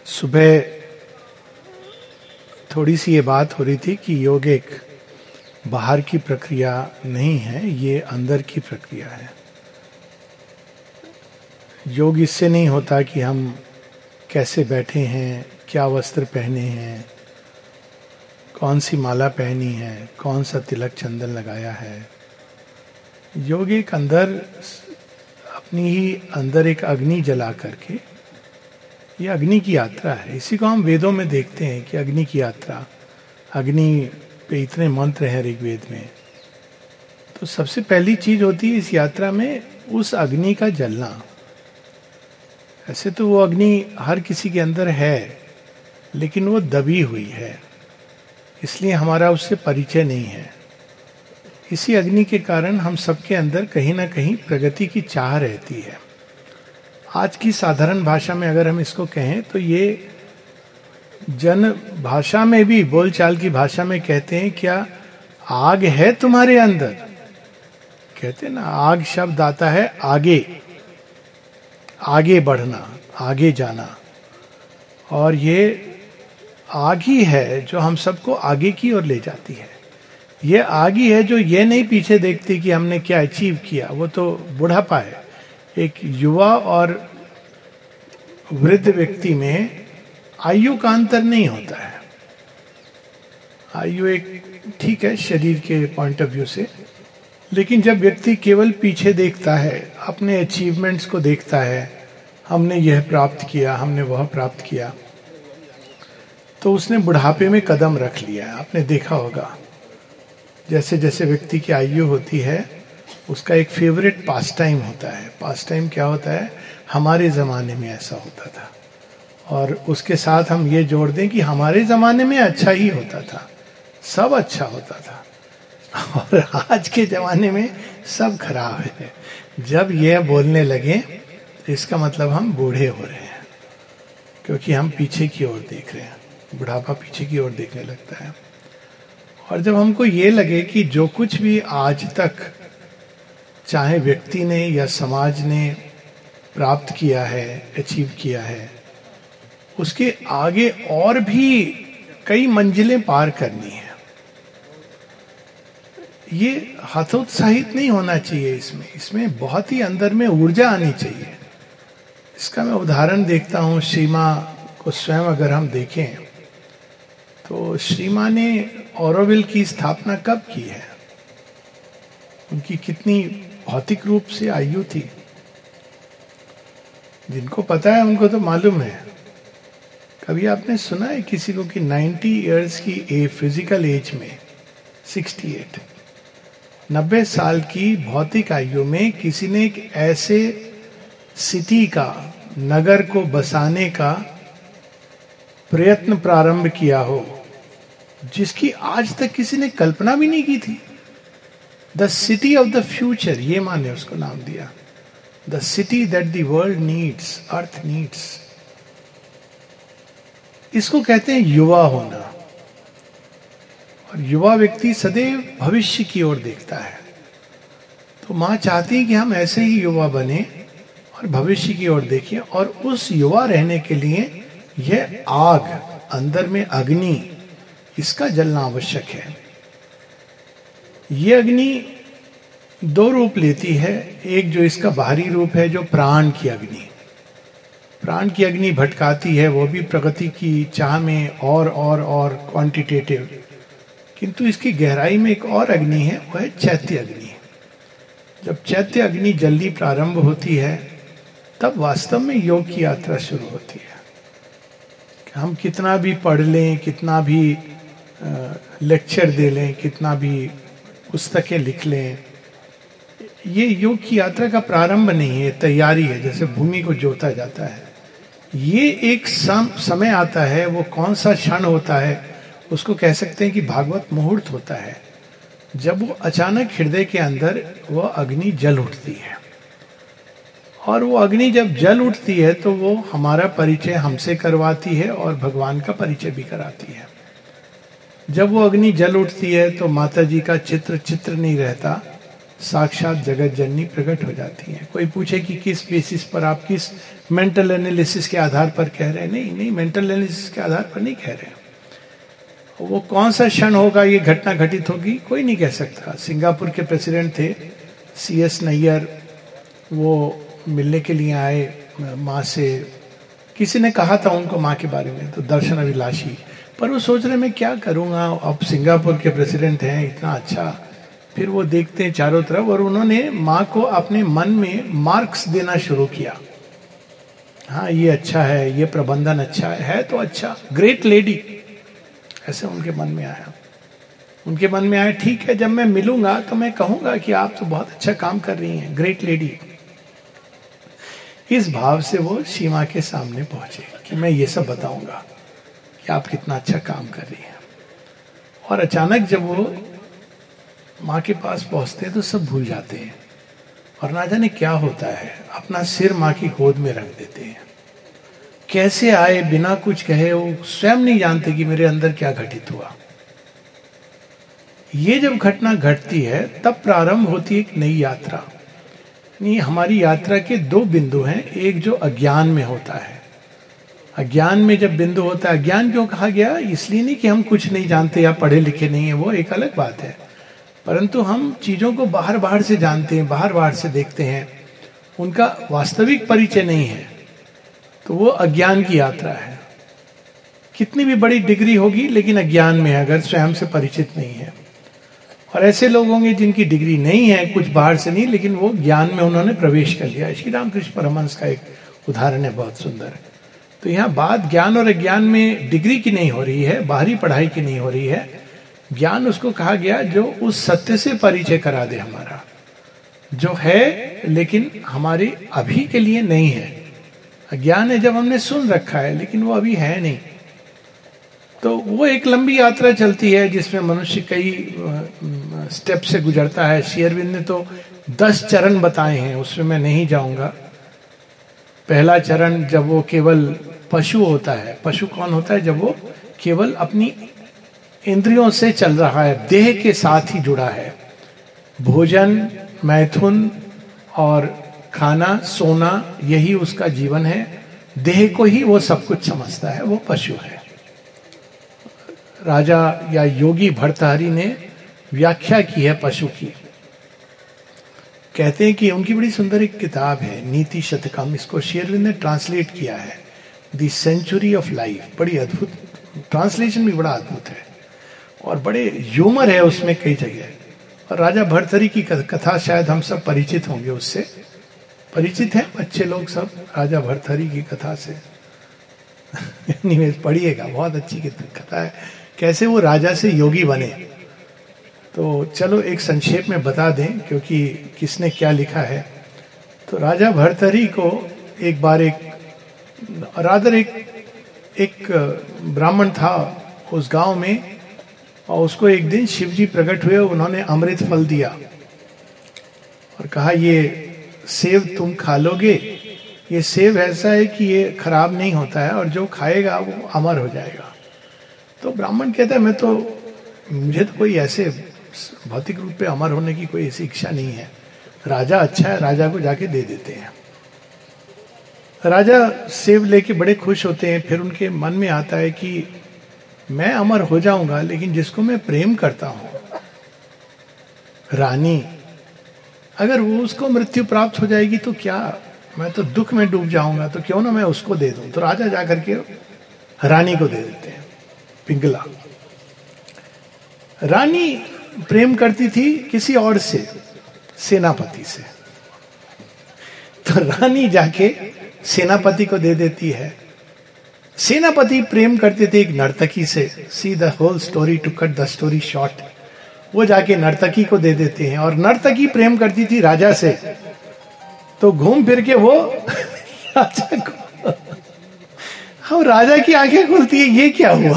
सुबह थोड़ी सी ये बात हो रही थी कि योग एक बाहर की प्रक्रिया नहीं है, ये अंदर की प्रक्रिया है। योग इससे नहीं होता कि हम कैसे बैठे हैं, क्या वस्त्र पहने हैं, कौन सी माला पहनी है, कौन सा तिलक चंदन लगाया है। योग एक अंदर अपनी ही अंदर एक अग्नि जला करके, ये अग्नि की यात्रा है। इसी को हम वेदों में देखते हैं कि अग्नि की यात्रा, अग्नि पे इतने मंत्र हैं ऋग्वेद में। तो सबसे पहली चीज होती है इस यात्रा में उस अग्नि का जलना। ऐसे तो वो अग्नि हर किसी के अंदर है, लेकिन वो दबी हुई है, इसलिए हमारा उससे परिचय नहीं है। इसी अग्नि के कारण हम सबके अंदर कहीं ना कहीं प्रगति की चाह रहती है। आज की साधारण भाषा में अगर हम इसको कहें तो ये जन भाषा में भी, बोलचाल की भाषा में कहते हैं, क्या आग है तुम्हारे अंदर? कहते हैं ना, आग शब्द आता है आगे, आगे बढ़ना, आगे जाना। और ये आग ही है जो हम सबको आगे की ओर ले जाती है। ये आग ही है जो ये नहीं पीछे देखती कि हमने क्या अचीव किया, वो तो बुढ़ापा है। एक युवा और वृद्ध व्यक्ति में आयु का अंतर नहीं होता है। आयु एक ठीक है शरीर के पॉइंट ऑफ व्यू से, लेकिन जब व्यक्ति केवल पीछे देखता है, अपने अचीवमेंट्स को देखता है, हमने यह प्राप्त किया, हमने वह प्राप्त किया, तो उसने बुढ़ापे में कदम रख लिया है। आपने देखा होगा जैसे जैसे व्यक्ति की आयु होती है उसका एक फेवरेट पास टाइम होता है। पास टाइम क्या होता है? हमारे ज़माने में ऐसा होता था, और उसके साथ हम ये जोड़ दें कि हमारे ज़माने में अच्छा ही होता था, सब अच्छा होता था, और आज के ज़माने में सब खराब है। जब यह बोलने लगे तो इसका मतलब हम बूढ़े हो रहे हैं, क्योंकि हम पीछे की ओर देख रहे हैं। बुढ़ापा पीछे की ओर देखने लगता है। और जब हमको ये लगे कि जो कुछ भी आज तक चाहे व्यक्ति ने या समाज ने प्राप्त किया है, अचीव किया है, उसके आगे और भी कई मंजिलें पार करनी है। ये हतोत्साहित नहीं होना चाहिए। इसमें बहुत ही अंदर में ऊर्जा आनी चाहिए। इसका मैं उदाहरण देखता हूँ। श्री माँ को स्वयं अगर हम देखें तो श्री माँ ने ऑरोविल की स्थापना कब की है? उनकी कितनी भौतिक रूप से आयु थी? जिनको पता है उनको तो मालूम है। कभी आपने सुना है किसी को कि 90 इयर्स की फिजिकल एज में 68, 90 साल की भौतिक आयु में किसी ने एक ऐसे सिटी का, नगर को बसाने का प्रयत्न प्रारंभ किया हो जिसकी आज तक किसी ने कल्पना भी नहीं की थी? The city of the future, ये माने उसको नाम दिया। The city that the world needs, earth needs. इसको कहते हैं युवा होना। और युवा व्यक्ति सदैव भविष्य की ओर देखता है। तो मां चाहती है कि हम ऐसे ही युवा बने और भविष्य की ओर देखें, और उस युवा रहने के लिए यह आग, अंदर में अग्नि, इसका जलना आवश्यक है। ये अग्नि दो रूप लेती है। एक जो इसका बाहरी रूप है, जो प्राण की अग्नि। प्राण की अग्नि भटकाती है, वो भी प्रगति की चाह में और क्वांटिटेटिव। किंतु इसकी गहराई में एक और अग्नि है, वो है चैत्य अग्नि। जब चैत्य अग्नि जल्दी प्रारंभ होती है तब वास्तव में योग की यात्रा शुरू होती है। हम कितना भी पढ़ लें, कितना भी लेक्चर दे लें, कितना भी पुस्तकें लिख लें, ये योग की यात्रा का प्रारंभ नहीं है, तैयारी है। जैसे भूमि को जोता जाता है, ये एक समय आता है। वो कौन सा क्षण होता है? उसको कह सकते हैं कि भागवत मुहूर्त होता है, जब वो अचानक हृदय के अंदर वो अग्नि जल उठती है। और वो अग्नि जब जल उठती है तो वो हमारा परिचय हमसे करवाती है और भगवान का परिचय भी कराती है। जब वो अग्नि जल उठती है तो माता जी का चित्र नहीं रहता, साक्षात जगत जननी प्रकट हो जाती हैं। कोई पूछे कि किस बेसिस पर, आप किस मेंटल एनालिसिस के आधार पर कह रहे हैं, नहीं नहीं, मेंटल एनालिसिस के आधार पर नहीं कह रहे हैं। वो कौन सा क्षण होगा ये घटना घटित होगी, कोई नहीं कह सकता। सिंगापुर के प्रेसिडेंट थे CS नैयर, वो मिलने के लिए आए माँ से। किसी ने कहा था उनको माँ के बारे में, तो दर्शन अभिलाषी, पर वो सोच रहे मैं क्या करूँगा, अब सिंगापुर के प्रेसिडेंट हैं, इतना अच्छा। फिर वो देखते हैं चारों तरफ, और उन्होंने माँ को अपने मन में मार्क्स देना शुरू किया। हाँ ये अच्छा है, ये प्रबंधन अच्छा है तो अच्छा, ग्रेट लेडी, ऐसे उनके मन में आया। उनके मन में आया ठीक है, जब मैं मिलूंगा तो मैं कहूंगा कि आप तो बहुत अच्छा काम कर रही हैं, ग्रेट लेडी। इस भाव से वो सीमा के सामने पहुंचे कि मैं ये सब बताऊंगा कि आप कितना अच्छा काम कर रही हैं। और अचानक जब वो माँ के पास पहुंचते हैं तो सब भूल जाते हैं, और ना जाने क्या होता है, अपना सिर माँ की गोद में रख देते हैं। कैसे आए बिना कुछ कहे, वो स्वयं नहीं जानते कि मेरे अंदर क्या घटित हुआ। ये जब घटना घटती है तब प्रारंभ होती है एक नई यात्रा। नहीं, हमारी यात्रा के दो बिंदु हैं। एक जो अज्ञान में होता है, अज्ञान में जब बिंदु होता है, अज्ञान क्यों कहा गया, इसलिए नहीं कि हम कुछ नहीं जानते या पढ़े लिखे नहीं है, वो एक अलग बात है, परंतु हम चीजों को बाहर बाहर से जानते हैं, बाहर बाहर से देखते हैं, उनका वास्तविक परिचय नहीं है, तो वो अज्ञान की यात्रा है। कितनी भी बड़ी डिग्री होगी लेकिन अज्ञान में है, अगर स्वयं से परिचित नहीं है। और ऐसे लोग होंगे जिनकी डिग्री नहीं है, कुछ बाहर से नहीं, लेकिन वो ज्ञान में उन्होंने प्रवेश कर लिया। श्री रामकृष्ण परमहंस का एक उदाहरण है, बहुत सुंदर। तो यहाँ बात ज्ञान और अज्ञान में डिग्री की नहीं हो रही है, बाहरी पढ़ाई की नहीं हो रही है। ज्ञान उसको कहा गया जो उस सत्य से परिचय करा दे हमारा, जो है लेकिन हमारे अभी के लिए नहीं है। अज्ञान है जब हमने सुन रखा है लेकिन वो अभी है नहीं। तो वो एक लंबी यात्रा चलती है जिसमें मनुष्य कई स्टेप से गुजरता है। श्री अरविंद ने तो 10 चरण बताए हैं, उसमें मैं नहीं जाऊंगा। पहला चरण जब वो केवल पशु होता है। पशु कौन होता है? जब वो केवल अपनी इंद्रियों से चल रहा है, देह के साथ ही जुड़ा है। भोजन, मैथुन और खाना, सोना, यही उसका जीवन है। देह को ही वो सब कुछ समझता है, वो पशु है। राजा या योगी भर्तृहरि ने व्याख्या की है पशु की। कहते हैं कि उनकी बड़ी सुंदर एक किताब है, नीति शतकम, इसको श्री अरविंद ने ट्रांसलेट किया है, द सेंचुरी ऑफ लाइफ। बड़ी अद्भुत ट्रांसलेशन भी, बड़ा अद्भुत है और बड़े ह्यूमर है उसमें कई जगह। और राजा भर्तृहरि की कथा शायद हम सब परिचित होंगे, उससे परिचित हैं बच्चे लोग सब राजा भर्तृहरि की कथा से। पढ़िएगा, बहुत अच्छी कथा है, कैसे वो राजा से योगी बने। तो चलो एक संक्षेप में बता दें, क्योंकि किसने क्या लिखा है। तो राजा भर्तृहरि को एक बार एक ब्राह्मण था उस गांव में, और उसको एक दिन शिव जी प्रकट हुए, उन्होंने अमृत फल दिया और कहा ये सेब तुम खा लोगे, ये सेब ऐसा है कि ये खराब नहीं होता है और जो खाएगा वो अमर हो जाएगा। तो ब्राह्मण कहता है मुझे तो कोई ऐसे भौतिक रूप पे अमर होने की कोई ऐसी इच्छा नहीं है। राजा अच्छा है, राजा को जाके दे देते हैं। राजा सेब लेके बड़े खुश होते हैं। फिर उनके मन में आता है कि मैं अमर हो जाऊंगा, लेकिन जिसको मैं प्रेम करता हूं, रानी, अगर वो उसको मृत्यु प्राप्त हो जाएगी तो क्या, मैं तो दुख में डूब जाऊंगा, तो क्यों ना मैं उसको दे दूं। तो राजा जाकर के रानी को दे देते हैं, पिंगला। रानी प्रेम करती थी किसी और से, सेनापति से। तो रानी जाके सेनापति को दे देती है। सेनापति प्रेम करते थे एक नर्तकी से। See the whole story to cut the story short. वो जाके नर्तकी को दे देते हैं, और नर्तकी प्रेम करती थी राजा से। तो घूम फिर के वो राजा को, हम राजा की आंखें खुलती है, ये क्या हुआ।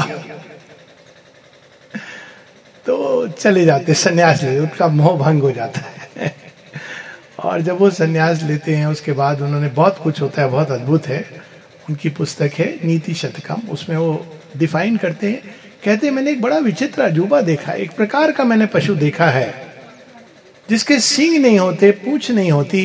तो चले जाते, सन्यास ले, उनका मोह भंग हो जाता है। और जब वो सन्यास लेते हैं उसके बाद उन्होंने, बहुत कुछ होता है, बहुत अद्भुत है। उनकी पुस्तक है नीति शतकम, उसमें वो डिफाइन करते हैं। कहते हैं मैंने एक बड़ा विचित्र अजूबा देखा, एक प्रकार का मैंने पशु देखा है। जिसके सींग नहीं होते, पूंछ नहीं होती,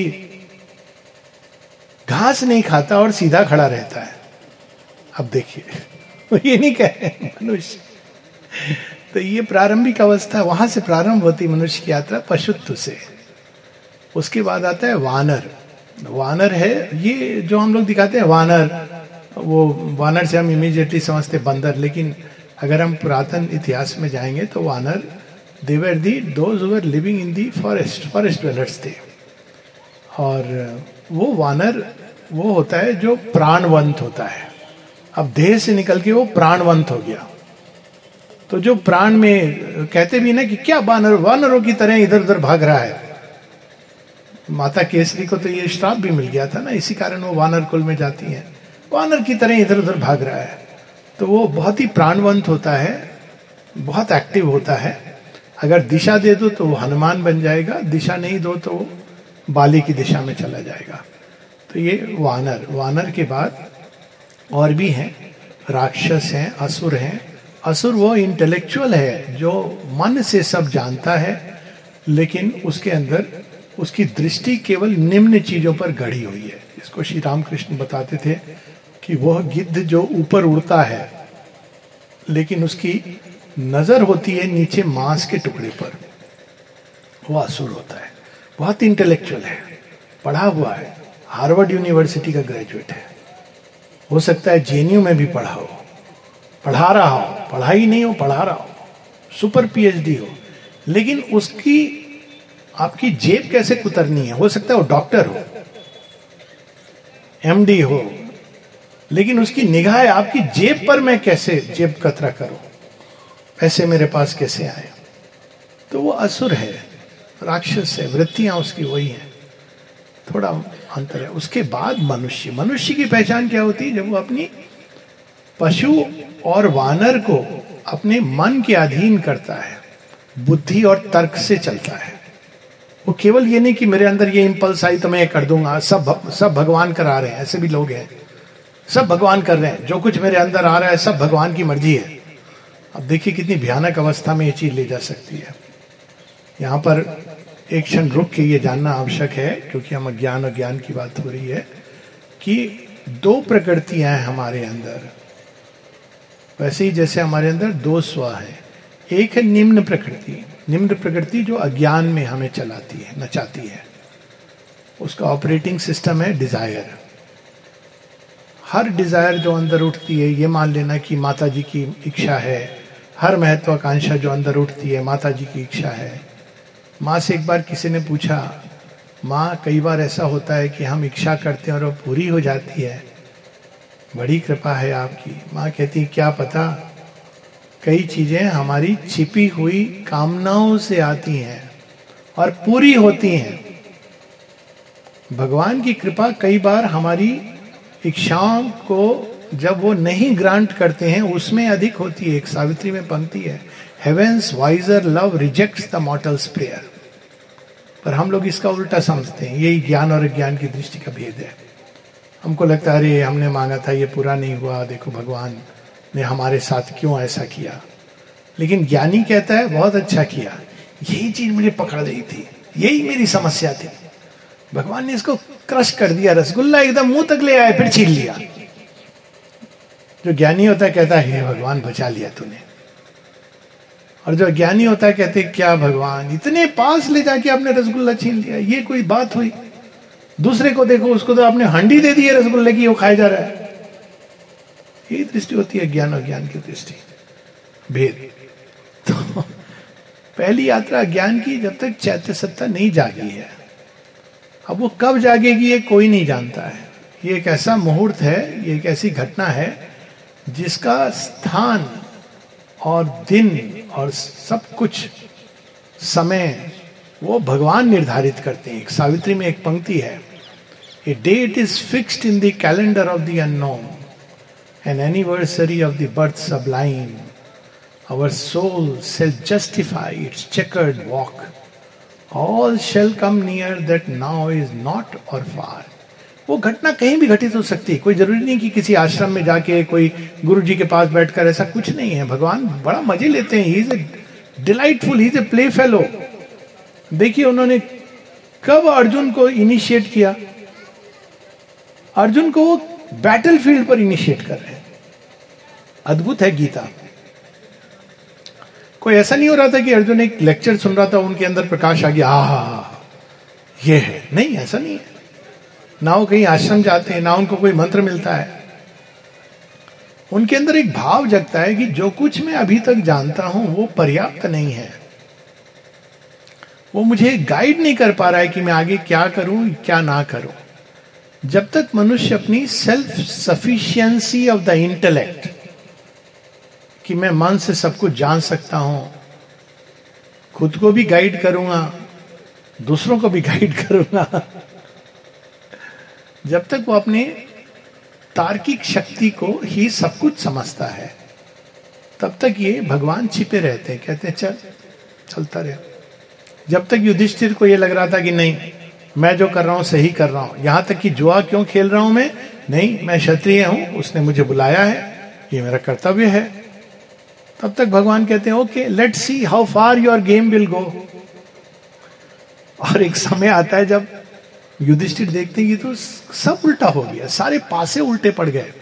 घास नहीं खाता और सीधा खड़ा रहता है। अब देखिए ये नहीं कह रहे मनुष्य, तो ये प्रारंभिक अवस्था, वहां से प्रारंभ होती मनुष्य की यात्रा पशुत्व से। उसके बाद आता है वानर। वानर है ये जो हम लोग दिखाते हैं वानर, वो वानर से हम इमीडिएटली समझते बंदर, लेकिन अगर हम पुरातन इतिहास में जाएंगे तो वानर they were the those who were living in the forest, forest dwellers थे। और वो वानर वो होता है जो प्राणवंत होता है। अब देह से निकल के वो प्राणवंत हो गया। तो जो प्राण में कहते भी ना कि क्या वानर, वानरों की तरह इधर उधर भाग रहा है। माता केसरी को तो ये श्राप भी मिल गया था ना, इसी कारण वो वानर कुल में जाती हैं, वानर की तरह इधर उधर भाग रहा है। तो वो बहुत ही प्राणवंत होता है, बहुत एक्टिव होता है। अगर दिशा दे दो तो वो हनुमान बन जाएगा, दिशा नहीं दो तो वो बाली की दिशा में चला जाएगा। तो ये वानर। वानर के बाद और भी हैं, राक्षस हैं, असुर हैं। असुर वो इंटेलेक्चुअल है जो मन से सब जानता है, लेकिन उसके अंदर उसकी दृष्टि केवल निम्न चीजों पर गढ़ी हुई है। इसको श्री रामकृष्ण बताते थे कि वह गिद्ध जो ऊपर उड़ता है लेकिन उसकी नजर होती है नीचे मांस के टुकड़े पर, वो असुर होता है। बहुत इंटेलेक्चुअल है, पढ़ा हुआ है, हार्वर्ड यूनिवर्सिटी का ग्रेजुएट है, हो सकता है जेएनयू में भी पढ़ा हो, पढ़ा रहा हो, पढ़ाई नहीं हो पढ़ा रहा हो, सुपर पीएचडी हो, लेकिन उसकी आपकी जेब कैसे कुतरनी है। हो सकता है वो डॉक्टर हो, एमडी हो, लेकिन उसकी निगाह है आपकी जेब पर, मैं कैसे जेब कतरा करूं, पैसे मेरे पास कैसे आए। तो वो असुर है, राक्षस है, वृत्तियां उसकी वही हैं, थोड़ा अंतर है। उसके बाद मनुष्य। मनुष्य की पहचान क्या होती है? जब वो अपनी पशु और वानर को अपने मन के अधीन करता है, बुद्धि और तर्क से चलता है। वो केवल ये नहीं कि मेरे अंदर ये इंपल्स आई तो मैं ये कर दूंगा, सब भगवान करा रहे हैं, ऐसे भी लोग हैं, सब भगवान कर रहे हैं, जो कुछ मेरे अंदर आ रहा है सब भगवान की मर्जी है। अब देखिए कितनी भयानक अवस्था में ये चीज ले जा सकती है। यहाँ पर एक क्षण रुक के ये जानना आवश्यक है, क्योंकि हम अज्ञान और ज्ञान की बात हो रही है, कि दो प्रकृतियां हैं हमारे अंदर। वैसे ही जैसे हमारे अंदर दो स्व है, एक है निम्न प्रकृति। निम्न प्रकृति जो अज्ञान में हमें चलाती है, नचाती है, उसका ऑपरेटिंग सिस्टम है डिजायर। हर डिजायर जो अंदर उठती है, ये मान लेना कि माता जी की इच्छा है। हर महत्वाकांक्षा जो अंदर उठती है, माता जी की इच्छा है। माँ से एक बार किसी ने पूछा, माँ कई बार ऐसा होता है कि हम इच्छा करते हैं और वो पूरी हो जाती है, बड़ी कृपा है आपकी। माँ कहती क्या पता, कई चीजें हमारी छिपी हुई कामनाओं से आती हैं और पूरी होती हैं। भगवान की कृपा कई बार हमारी इच्छाओं को जब वो नहीं ग्रांट करते हैं उसमें अधिक होती है। एक सावित्री में पंक्ति है, heaven's wiser love rejects the mortal's prayer. पर हम लोग इसका उल्टा समझते हैं। यही ज्ञान और अज्ञान की दृष्टि का भेद है। हमको लगता है अरे हमने मांगा था ये पूरा नहीं हुआ, देखो भगवान ने हमारे साथ क्यों ऐसा किया। लेकिन ज्ञानी कहता है बहुत अच्छा किया, यही चीज मुझे पकड़ रही थी, यही मेरी समस्या थी, भगवान ने इसको क्रश कर दिया, रसगुल्ला एकदम मुंह तक ले आए फिर छीन लिया। जो ज्ञानी होता है कहता है हे भगवान बचा लिया तूने, और जो अज्ञानी होता है कहते क्या भगवान इतने पास ले जाके आपने रसगुल्ला छीन लिया, ये कोई बात हुई। दूसरे को देखो, उसको तो आपने हांडी दे दी है रसगुल्ले की, वो खाया जा रहा है। ये दृष्टि होती है ज्ञान और ज्ञान की दृष्टि, भेद। तो पहली यात्रा ज्ञान की जब तक चैत्य सत्ता नहीं जागी है। अब वो कब जागेगी ये कोई नहीं जानता है। ये एक ऐसा मुहूर्त है, ये एक ऐसी घटना है जिसका स्थान और दिन और सब कुछ समय वो भगवान निर्धारित करते हैं। एक सावित्री में एक पंक्ति है, a date is fixed in the calendar of the unknown, an anniversary of the birth sublime, our soul shall justify its checkered walk, all shall come near that now is not or far। वो घटना कहीं भी घटित हो सकती है, कोई जरूरी नहीं कि किसी आश्रम में जाके कोई गुरु जी के पास बैठकर, ऐसा कुछ नहीं है। भगवान बड़ा मजे लेते हैं, he is a delightful, he is a play fellow. देखिए उन्होंने कब अर्जुन को इनिशिएट किया, अर्जुन को वो बैटलफील्ड पर इनिशिएट कर रहे हैं। अद्भुत है गीता। कोई ऐसा नहीं हो रहा था कि अर्जुन एक लेक्चर सुन रहा था, उनके अंदर प्रकाश आ गया, हा ये है, नहीं, ऐसा नहीं है। ना वो कहीं आश्रम जाते हैं, ना उनको कोई मंत्र मिलता है। उनके अंदर एक भाव जगता है कि जो कुछ मैं अभी तक जानता हूं वो पर्याप्त नहीं है, वो मुझे गाइड नहीं कर पा रहा है कि मैं आगे क्या करूं क्या ना करूं। जब तक मनुष्य अपनी self sufficiency of the intellect, कि मैं मन से सब कुछ जान सकता हूं, खुद को भी गाइड करूंगा, दूसरों को भी गाइड करूंगा, जब तक वो अपने तार्किक शक्ति को ही सब कुछ समझता है, तब तक ये भगवान छिपे रहते हैं, कहते हैं चल चलता रहे। जब तक युधिष्ठिर को ये लग रहा था कि नहीं मैं जो कर रहा हूं सही कर रहा हूं, यहां तक कि जुआ क्यों खेल रहा हूं मैं, नहीं मैं क्षत्रिय हूं, उसने मुझे बुलाया है, ये मेरा कर्तव्य है, तब तक भगवान कहते हैं okay let's see how far your game will go. और एक समय आता है जब युधिष्ठिर देखते हैं कि तो सब उल्टा हो गया, सारे पासे उल्टे पड़ गए।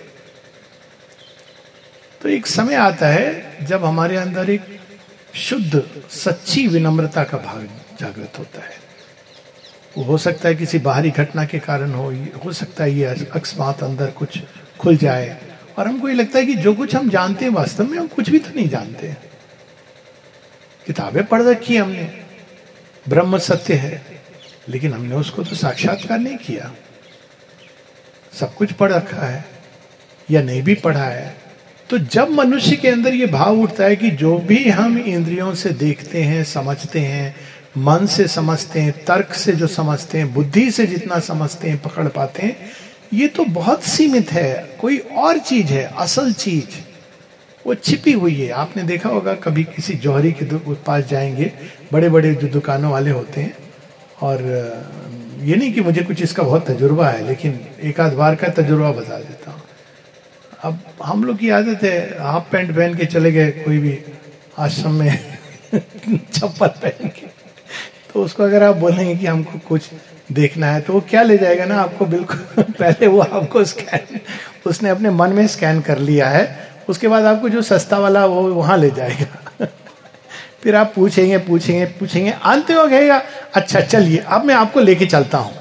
तो एक समय आता है जब हमारे अंदर एक शुद्ध सच्ची विनम्रता का भाव जागृत होता है। वो हो सकता है किसी बाहरी घटना के कारण हो सकता है ये अकस्मात अंदर कुछ खुल जाए और हमको ये लगता है कि जो कुछ हम जानते हैं वास्तव में हम कुछ भी तो नहीं जानते। किताबें पढ़ रखी है हमने, ब्रह्म सत्य है, लेकिन हमने उसको तो साक्षात्कार नहीं किया। सब कुछ पढ़ रखा है या नहीं भी पढ़ा है। तो जब मनुष्य के अंदर ये भाव उठता है कि जो भी हम इंद्रियों से देखते हैं, समझते हैं, मन से समझते हैं, तर्क से जो समझते हैं, बुद्धि से जितना समझते हैं, पकड़ पाते हैं, ये तो बहुत सीमित है। कोई और चीज है, असल चीज वो छिपी हुई है। आपने देखा होगा कभी किसी जौहरी के पास जाएंगे, बड़े बड़े जो दुकानों वाले होते हैं, और ये नहीं कि मुझे कुछ इसका बहुत तजुर्बा है, लेकिन एक आध बार का तजुर्बा बता देता हूँ। अब हम लोग की आदत है हाफ पैंट पहन के चले गए कोई भी आश्रम में चप्पल पहन के, तो उसको अगर आप बोलेंगे कि हमको कुछ देखना है तो वो क्या ले जाएगा ना आपको, बिल्कुल पहले वो आपको स्कैन, उसने अपने मन में स्कैन कर लिया है, उसके बाद आपको जो सस्ता वाला वो वहां ले जाएगा फिर आप पूछेंगे पूछेंगे पूछेंगे, अंत में कहेगा अच्छा चलिए अब मैं आपको लेके चलता हूं।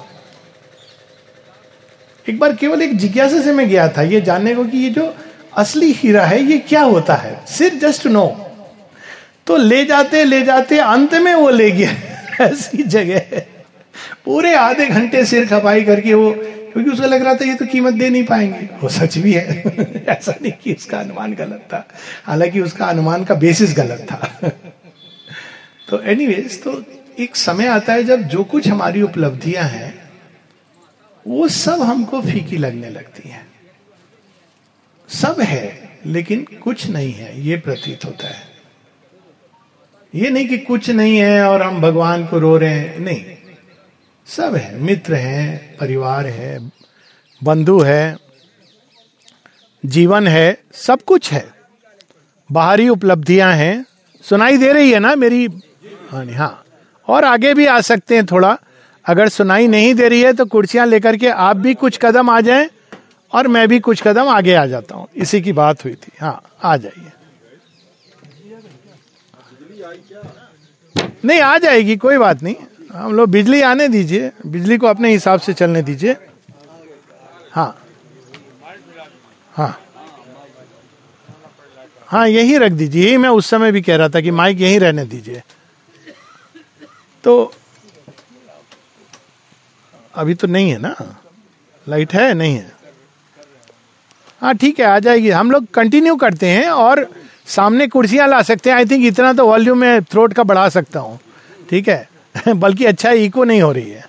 एक बार केवल एक जिज्ञासा से मैं गया था ये जानने को कि ये जो असली हीरा है ये क्या होता है, सिर्फ जस्ट नो। तो ले जाते अंत में वो ले गया ऐसी जगह, पूरे आधे घंटे सिर खपाई करके वो, क्योंकि उसको लग रहा था ये तो कीमत दे नहीं पाएंगे। वो सच भी है ऐसा नहीं कि उसका अनुमान गलत था, हालांकि उसका अनुमान का बेसिस गलत था तो एनीवेज, तो एक समय आता है जब जो कुछ हमारी उपलब्धियां हैं वो सब हमको फीकी लगने लगती हैं। सब है लेकिन कुछ नहीं है ये प्रतीत होता है। ये नहीं कि कुछ नहीं है और हम भगवान को रो रहे हैं, नहीं, सब है, मित्र हैं, परिवार है, बंधु है, जीवन है, सब कुछ है, बाहरी उपलब्धियां हैं। सुनाई दे रही है ना मेरी? हाँ, और आगे भी आ सकते हैं थोड़ा। अगर सुनाई नहीं दे रही है तो कुर्सियां लेकर के आप भी कुछ कदम आ जाएं और मैं भी कुछ कदम आगे आ जाता हूं। इसी की बात हुई थी। हाँ, आ जाइए। नहीं, आ जाएगी, कोई बात नहीं। हम लोग बिजली आने दीजिए, बिजली को अपने हिसाब से चलने दीजिए। हाँ हाँ हाँ, यही रख दीजिए। यही मैं उस समय भी कह रहा था कि माइक यहीं रहने दीजिए। तो अभी तो नहीं है ना, लाइट है नहीं है? हाँ ठीक है, आ जाएगी। हम लोग कंटिन्यू करते हैं और सामने कुर्सियां ला सकते हैं। आई थिंक इतना तो वॉल्यूम में थ्रोट का बढ़ा सकता हूँ, ठीक है बल्कि अच्छा इको नहीं हो रही है।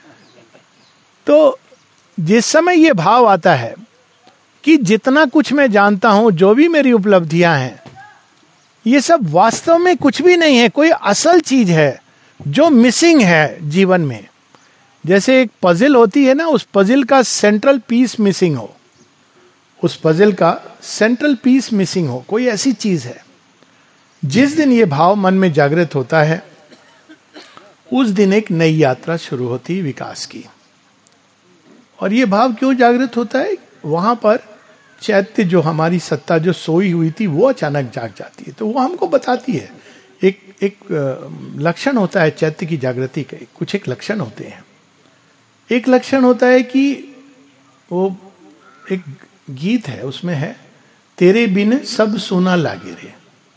तो जिस समय ये भाव आता है कि जितना कुछ मैं जानता हूं, जो भी मेरी उपलब्धियां हैं, ये सब वास्तव में कुछ भी नहीं है, कोई असल चीज है जो मिसिंग है जीवन में। जैसे एक पजल होती है ना, उस पजल का सेंट्रल पीस मिसिंग हो, उस पजल का सेंट्रल पीस मिसिंग हो, कोई ऐसी चीज है। जिस दिन ये भाव मन में जागृत होता है उस दिन एक नई यात्रा शुरू होती है विकास की। और ये भाव क्यों जागृत होता है? वहां पर चैत्य जो हमारी सत्ता जो सोई हुई थी वो अचानक जाग जाती है, तो वो हमको बताती है। एक लक्षण होता है चैत्य की जागृति के, कुछ एक लक्षण होते हैं। एक लक्षण होता है कि वो एक गीत है, उसमें है तेरे बिन सब सोना लागे रे।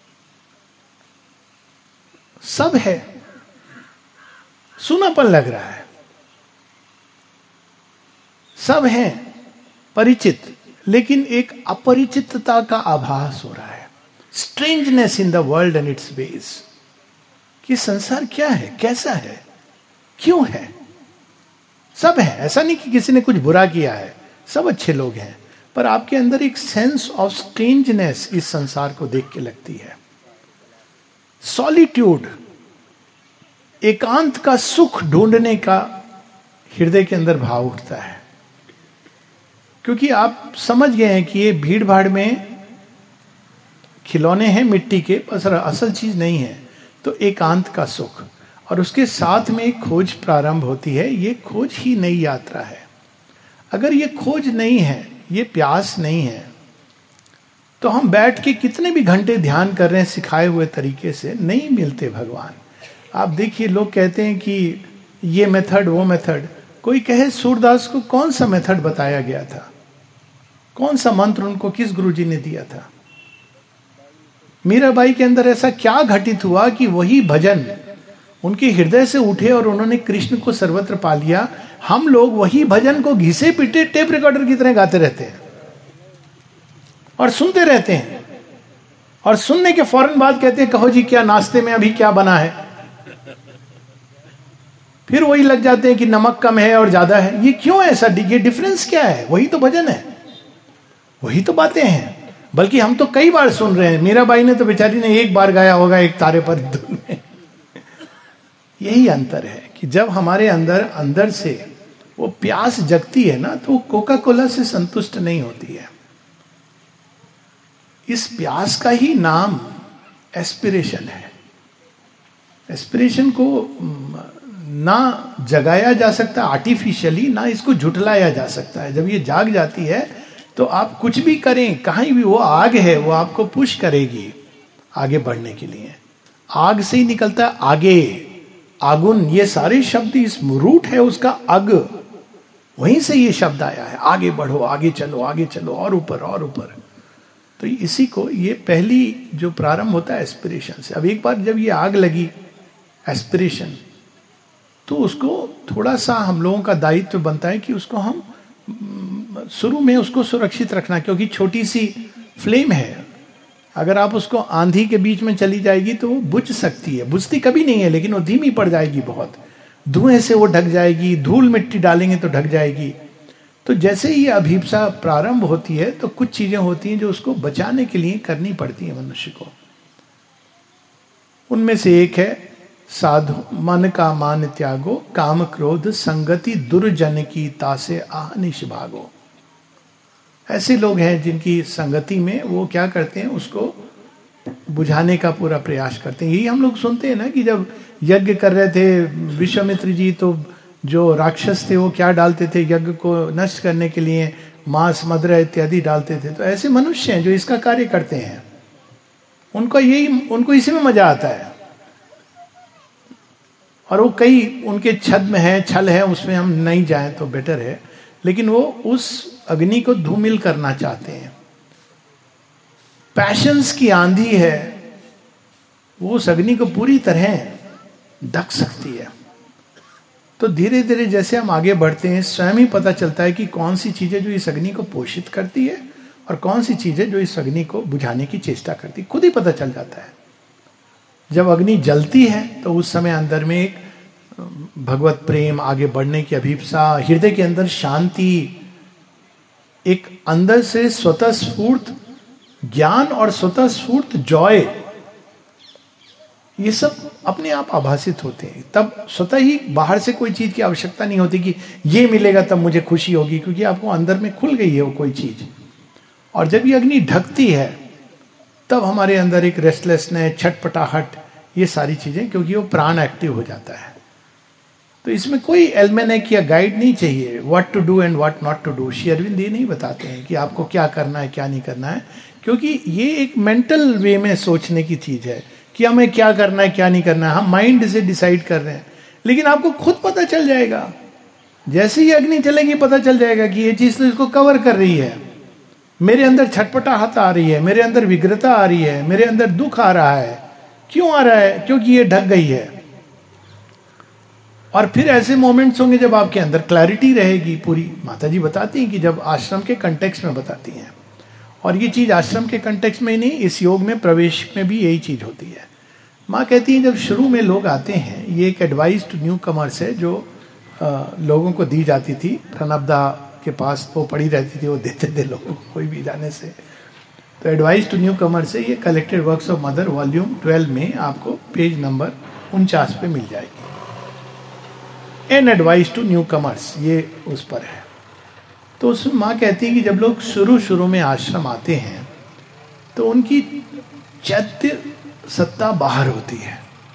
सब है, सूनापन लग रहा है, सब है परिचित, लेकिन एक अपरिचितता का आभास हो रहा है। Strangeness in the world and its ways, कि संसार क्या है, कैसा है, क्यों है। सब है, ऐसा नहीं कि किसी ने कुछ बुरा किया है, सब अच्छे लोग हैं, पर आपके अंदर एक सेंस ऑफ स्ट्रेंजनेस इस संसार को देख के लगती है। सॉलिट्यूड, एकांत का सुख ढूंढने का हृदय के अंदर भाव उठता है, क्योंकि आप समझ गए हैं कि ये भीड़ भाड़ में खिलौने हैं मिट्टी के, बस असल चीज नहीं है। तो एकांत का सुख, और उसके साथ में एक खोज प्रारंभ होती है। ये खोज ही नई यात्रा है। अगर ये खोज नहीं है, ये प्यास नहीं है, तो हम बैठ के कितने भी घंटे ध्यान कर रहे हैं सिखाए हुए तरीके से, नहीं मिलते भगवान। आप देखिए, लोग कहते हैं कि ये मेथड वो मेथड। कोई कहे सूरदास को कौन सा मेथड बताया गया था, कौन सा मंत्र उनको किस गुरुजी ने दिया था? मीराबाई के अंदर ऐसा क्या घटित हुआ कि वही भजन उनके हृदय से उठे और उन्होंने कृष्ण को सर्वत्र पा लिया। हम लोग वही भजन को घिसे पिटे टेप रिकॉर्डर की तरह गाते रहते हैं और सुनते रहते हैं, और सुनने के फौरन बाद कहते हैं कहो जी क्या नाश्ते में अभी क्या बना है। फिर वही लग जाते हैं कि नमक कम है और ज्यादा है। ये क्यों है ऐसा? ये डिफरेंस क्या है? वही तो भजन है, वही तो बातें हैं। बल्कि हम तो कई बार सुन रहे हैं। मीराबाई ने तो बेचारी ने एक बार गाया होगा, एक तारे पर धुन में। यही अंतर है कि जब हमारे अंदर से वो प्यास जगती है ना, तो कोका कोला से संतुष्ट नहीं होती है। इस प्यास का ही नाम एस्पिरेशन है। एस्पिरेशन को ना जगाया जा सकता आर्टिफिशियली, ना इसको झुठलाया जा सकता है। जब ये जाग जाती है तो आप कुछ भी करें, कहीं भी वो आग है, वो आपको पुश करेगी आगे बढ़ने के लिए। आग से ही निकलता है आगे, आगुन, ये सारे शब्द इस रूट है उसका अग, वहीं से ये शब्द आया है। आगे बढ़ो, आगे चलो, आगे चलो, और ऊपर और ऊपर। तो इसी को, ये पहली जो प्रारंभ होता है एस्पिरेशन से। अब एक बार जब ये आग लगी एस्पिरेशन, तो उसको थोड़ा सा हम लोगों का दायित्व बनता है कि उसको हम शुरू में उसको सुरक्षित रखना, क्योंकि छोटी सी फ्लेम है। अगर आप उसको आंधी के बीच में चली जाएगी तो वो बुझ सकती है, बुझती कभी नहीं है, लेकिन वो धीमी पड़ जाएगी बहुत। धुएं से वो ढक जाएगी, धूल मिट्टी डालेंगे तो ढक जाएगी। तो जैसे ही अभिप्सा प्रारंभ होती है तो कुछ चीजें होती हैं जो उसको बचाने के लिए करनी पड़ती है मनुष्य को। उनमें से एक है साधु मन का मान त्यागो, काम क्रोध संगति दुर्जन की तासे आहनिश भागो। ऐसे लोग हैं जिनकी संगति में वो क्या करते हैं, उसको बुझाने का पूरा प्रयास करते हैं। यही हम लोग सुनते हैं ना कि जब यज्ञ कर रहे थे विश्वामित्र जी, तो जो राक्षस थे वो क्या डालते थे यज्ञ को नष्ट करने के लिए, मांस मदिरा इत्यादि डालते थे। तो ऐसे मनुष्य हैं जो इसका कार्य करते हैं, उनको इसी में मजा आता है। और वो कई उनके छद्म है, छल है, उसमें हम नहीं जाएं तो बेटर है। लेकिन वो उस अग्नि को धूमिल करना चाहते हैं। पैशंस की आंधी है, वो उस अग्नि को पूरी तरह ढक सकती है। तो धीरे धीरे जैसे हम आगे बढ़ते हैं, स्वयं ही पता चलता है कि कौन सी चीजें जो इस अग्नि को पोषित करती है और कौन सी चीजें जो इस अग्नि को बुझाने की चेष्टा करती है। खुद ही पता चल जाता है। जब अग्नि जलती है तो उस समय अंदर में एक भगवत प्रेम, आगे बढ़ने की अभिप्सा, हृदय के अंदर शांति, एक अंदर से स्वतः स्फूर्त ज्ञान और स्वतः स्फूर्त जॉय, ये सब अपने आप आभासित होते हैं। तब स्वतः ही बाहर से कोई चीज की आवश्यकता नहीं होती कि ये मिलेगा तब मुझे खुशी होगी, क्योंकि आपको अंदर में खुल गई है वो कोई चीज। और जब ये अग्नि ढकती है तब हमारे अंदर एक रेस्टलेसनेस, छटपटाहट, ये सारी चीजें, क्योंकि वो प्राण एक्टिव हो जाता है। तो इसमें कोई एल्मेनेक या गाइड नहीं चाहिए, what to do and what not to do. Shri Aurobindo ये नहीं बताते हैं कि आपको क्या करना है क्या नहीं करना है, क्योंकि ये एक मेंटल वे में सोचने की चीज है कि हमें क्या करना है क्या नहीं करना है, हम माइंड से डिसाइड कर रहे हैं। लेकिन आपको खुद पता चल जाएगा, जैसे ही अग्नि चलेगी पता चल जाएगा कि ये चीज तो इसको कवर कर रही है, मेरे अंदर छटपटाहट आ रही है, मेरे अंदर विग्रता आ रही है, मेरे अंदर दुख आ रहा है। क्यों आ रहा है? क्योंकि ये ढक गई है। और फिर ऐसे मोमेंट्स होंगे जब आपके अंदर क्लैरिटी रहेगी पूरी। माता जी बताती हैं कि जब आश्रम के कंटेक्स्ट में बताती हैं, और ये चीज आश्रम के कंटेक्स्ट में ही नहीं, इस योग में प्रवेश में भी यही चीज होती है। माँ कहती है जब शुरू में लोग आते हैं, ये एक एडवाइस टू न्यू कमर्स है जो लोगों को दी जाती थी। प्रणबदा के पास वो पड़ी रहती थी, वो देते थे लोगों को कोई भी जाने से। तो एडवाइस टू न्यू कमर्स है, ये collected works of mother volume 12 में आपको पेज नंबर 49 पे मिल जाएगी। An advice to newcomers, ये उस पर है। तो उसमें माँ कहती है कि जब लोग शुरू में आश्रम आते हैं तो उनकी चैत्य सत्ता बाहर होती है,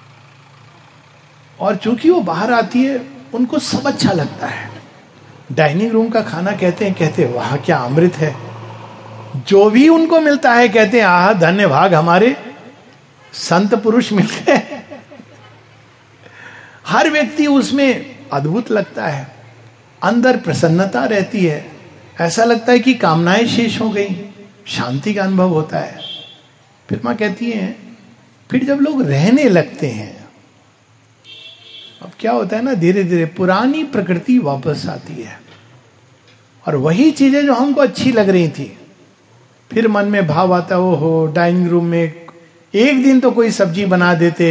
और चूंकि वो बाहर आती है उनको सब अच्छा लगता है। डाइनिंग रूम का खाना कहते वाह क्या अमृत है। जो भी उनको मिलता है कहते हैं आह धन्य भाग हमारे संत पुरुष मिल गए। हर व्यक्ति उसमें अद्भुत लगता है, अंदर प्रसन्नता रहती है, ऐसा लगता है कि कामनाएं शेष हो गई, शांति का अनुभव होता है। फिर मां कहती है फिर जब लोग रहने लगते हैं, अब क्या होता है ना, धीरे धीरे पुरानी प्रकृति वापस आती है, और वही चीजें जो हमको अच्छी लग रही थी, फिर मन में भाव आता, ओ हो डाइनिंग रूम में एक दिन तो कोई सब्जी बना देते,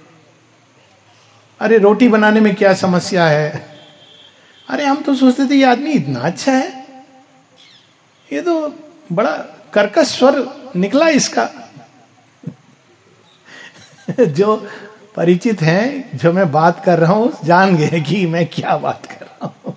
अरे रोटी बनाने में क्या समस्या है, अरे हम तो सोचते थे ये आदमी इतना अच्छा है, ये तो बड़ा कर्कश स्वर निकला इसका। जो परिचित हैं, जो मैं बात कर रहा हूं, जान गए कि मैं क्या बात कर रहा हूं।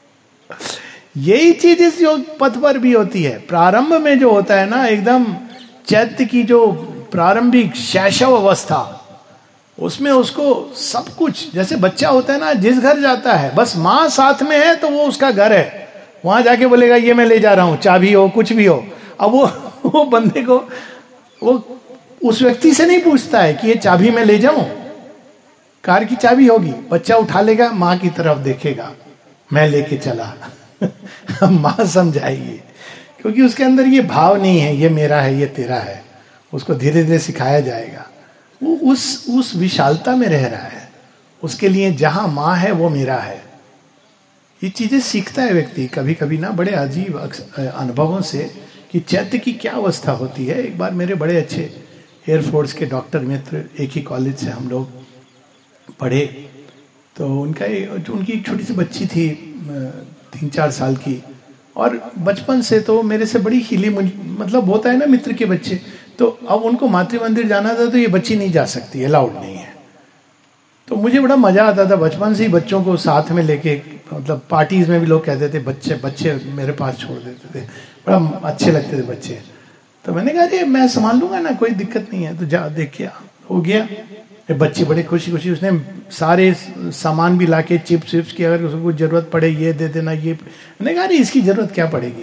यही चीज इस योग पथ पर भी होती है। प्रारंभ में जो होता है ना, एकदम चैत्य की जो प्रारंभिक शैशव अवस्था, उसमें उसको सब कुछ, जैसे बच्चा होता है ना, जिस घर जाता है बस माँ साथ में है तो वो उसका घर है, वहां जाके बोलेगा ये मैं ले जा रहा हूं, चाबी हो कुछ भी हो। अब वो बंदे को, वो उस व्यक्ति से नहीं पूछता है कि ये चाबी मैं ले जाऊं, कार की चाबी होगी, बच्चा उठा लेगा, माँ की तरफ देखेगा, मैं लेके चला। माँ समझाएगी, क्योंकि उसके अंदर ये भाव नहीं है ये मेरा है ये तेरा है, उसको धीरे धीरे सिखाया जाएगा। वो उस विशालता में रह रहा है, उसके लिए जहां माँ है वो मेरा है। ये चीजें सीखता है व्यक्ति कभी कभी ना, बड़े अजीब अनुभवों से, कि चैत्य की क्या अवस्था होती है। एक बार मेरे बड़े अच्छे एयरफोर्स के डॉक्टर मित्र, एक ही कॉलेज से हम लोग पढ़े, तो उनकी एक छोटी सी बच्ची थी 3-4 साल की, और बचपन से तो मेरे से बड़ी हिली, मतलब होता है ना मित्र के बच्चे, तो अब उनको मातृ मंदिर जाना था तो ये बच्ची नहीं जा सकती, अलाउड नहीं है। तो मुझे बड़ा मजा आता था बचपन से ही बच्चों को साथ में लेके, मतलब पार्टीज में भी लोग कहते थे बच्चे मेरे पास छोड़ देते थे, बड़ा अच्छे लगते थे बच्चे। तो मैंने कहा अरे मैं संभाल लूंगा ना, कोई दिक्कत नहीं है, तो जा देख के हो गया। बच्ची बड़े खुशी खुशी, उसने सारे सामान भी लाके, चिप्स विप्स की, अगर उसको जरूरत पड़े ये दे देना, ये। मैंने कहा अरे इसकी जरूरत क्या पड़ेगी।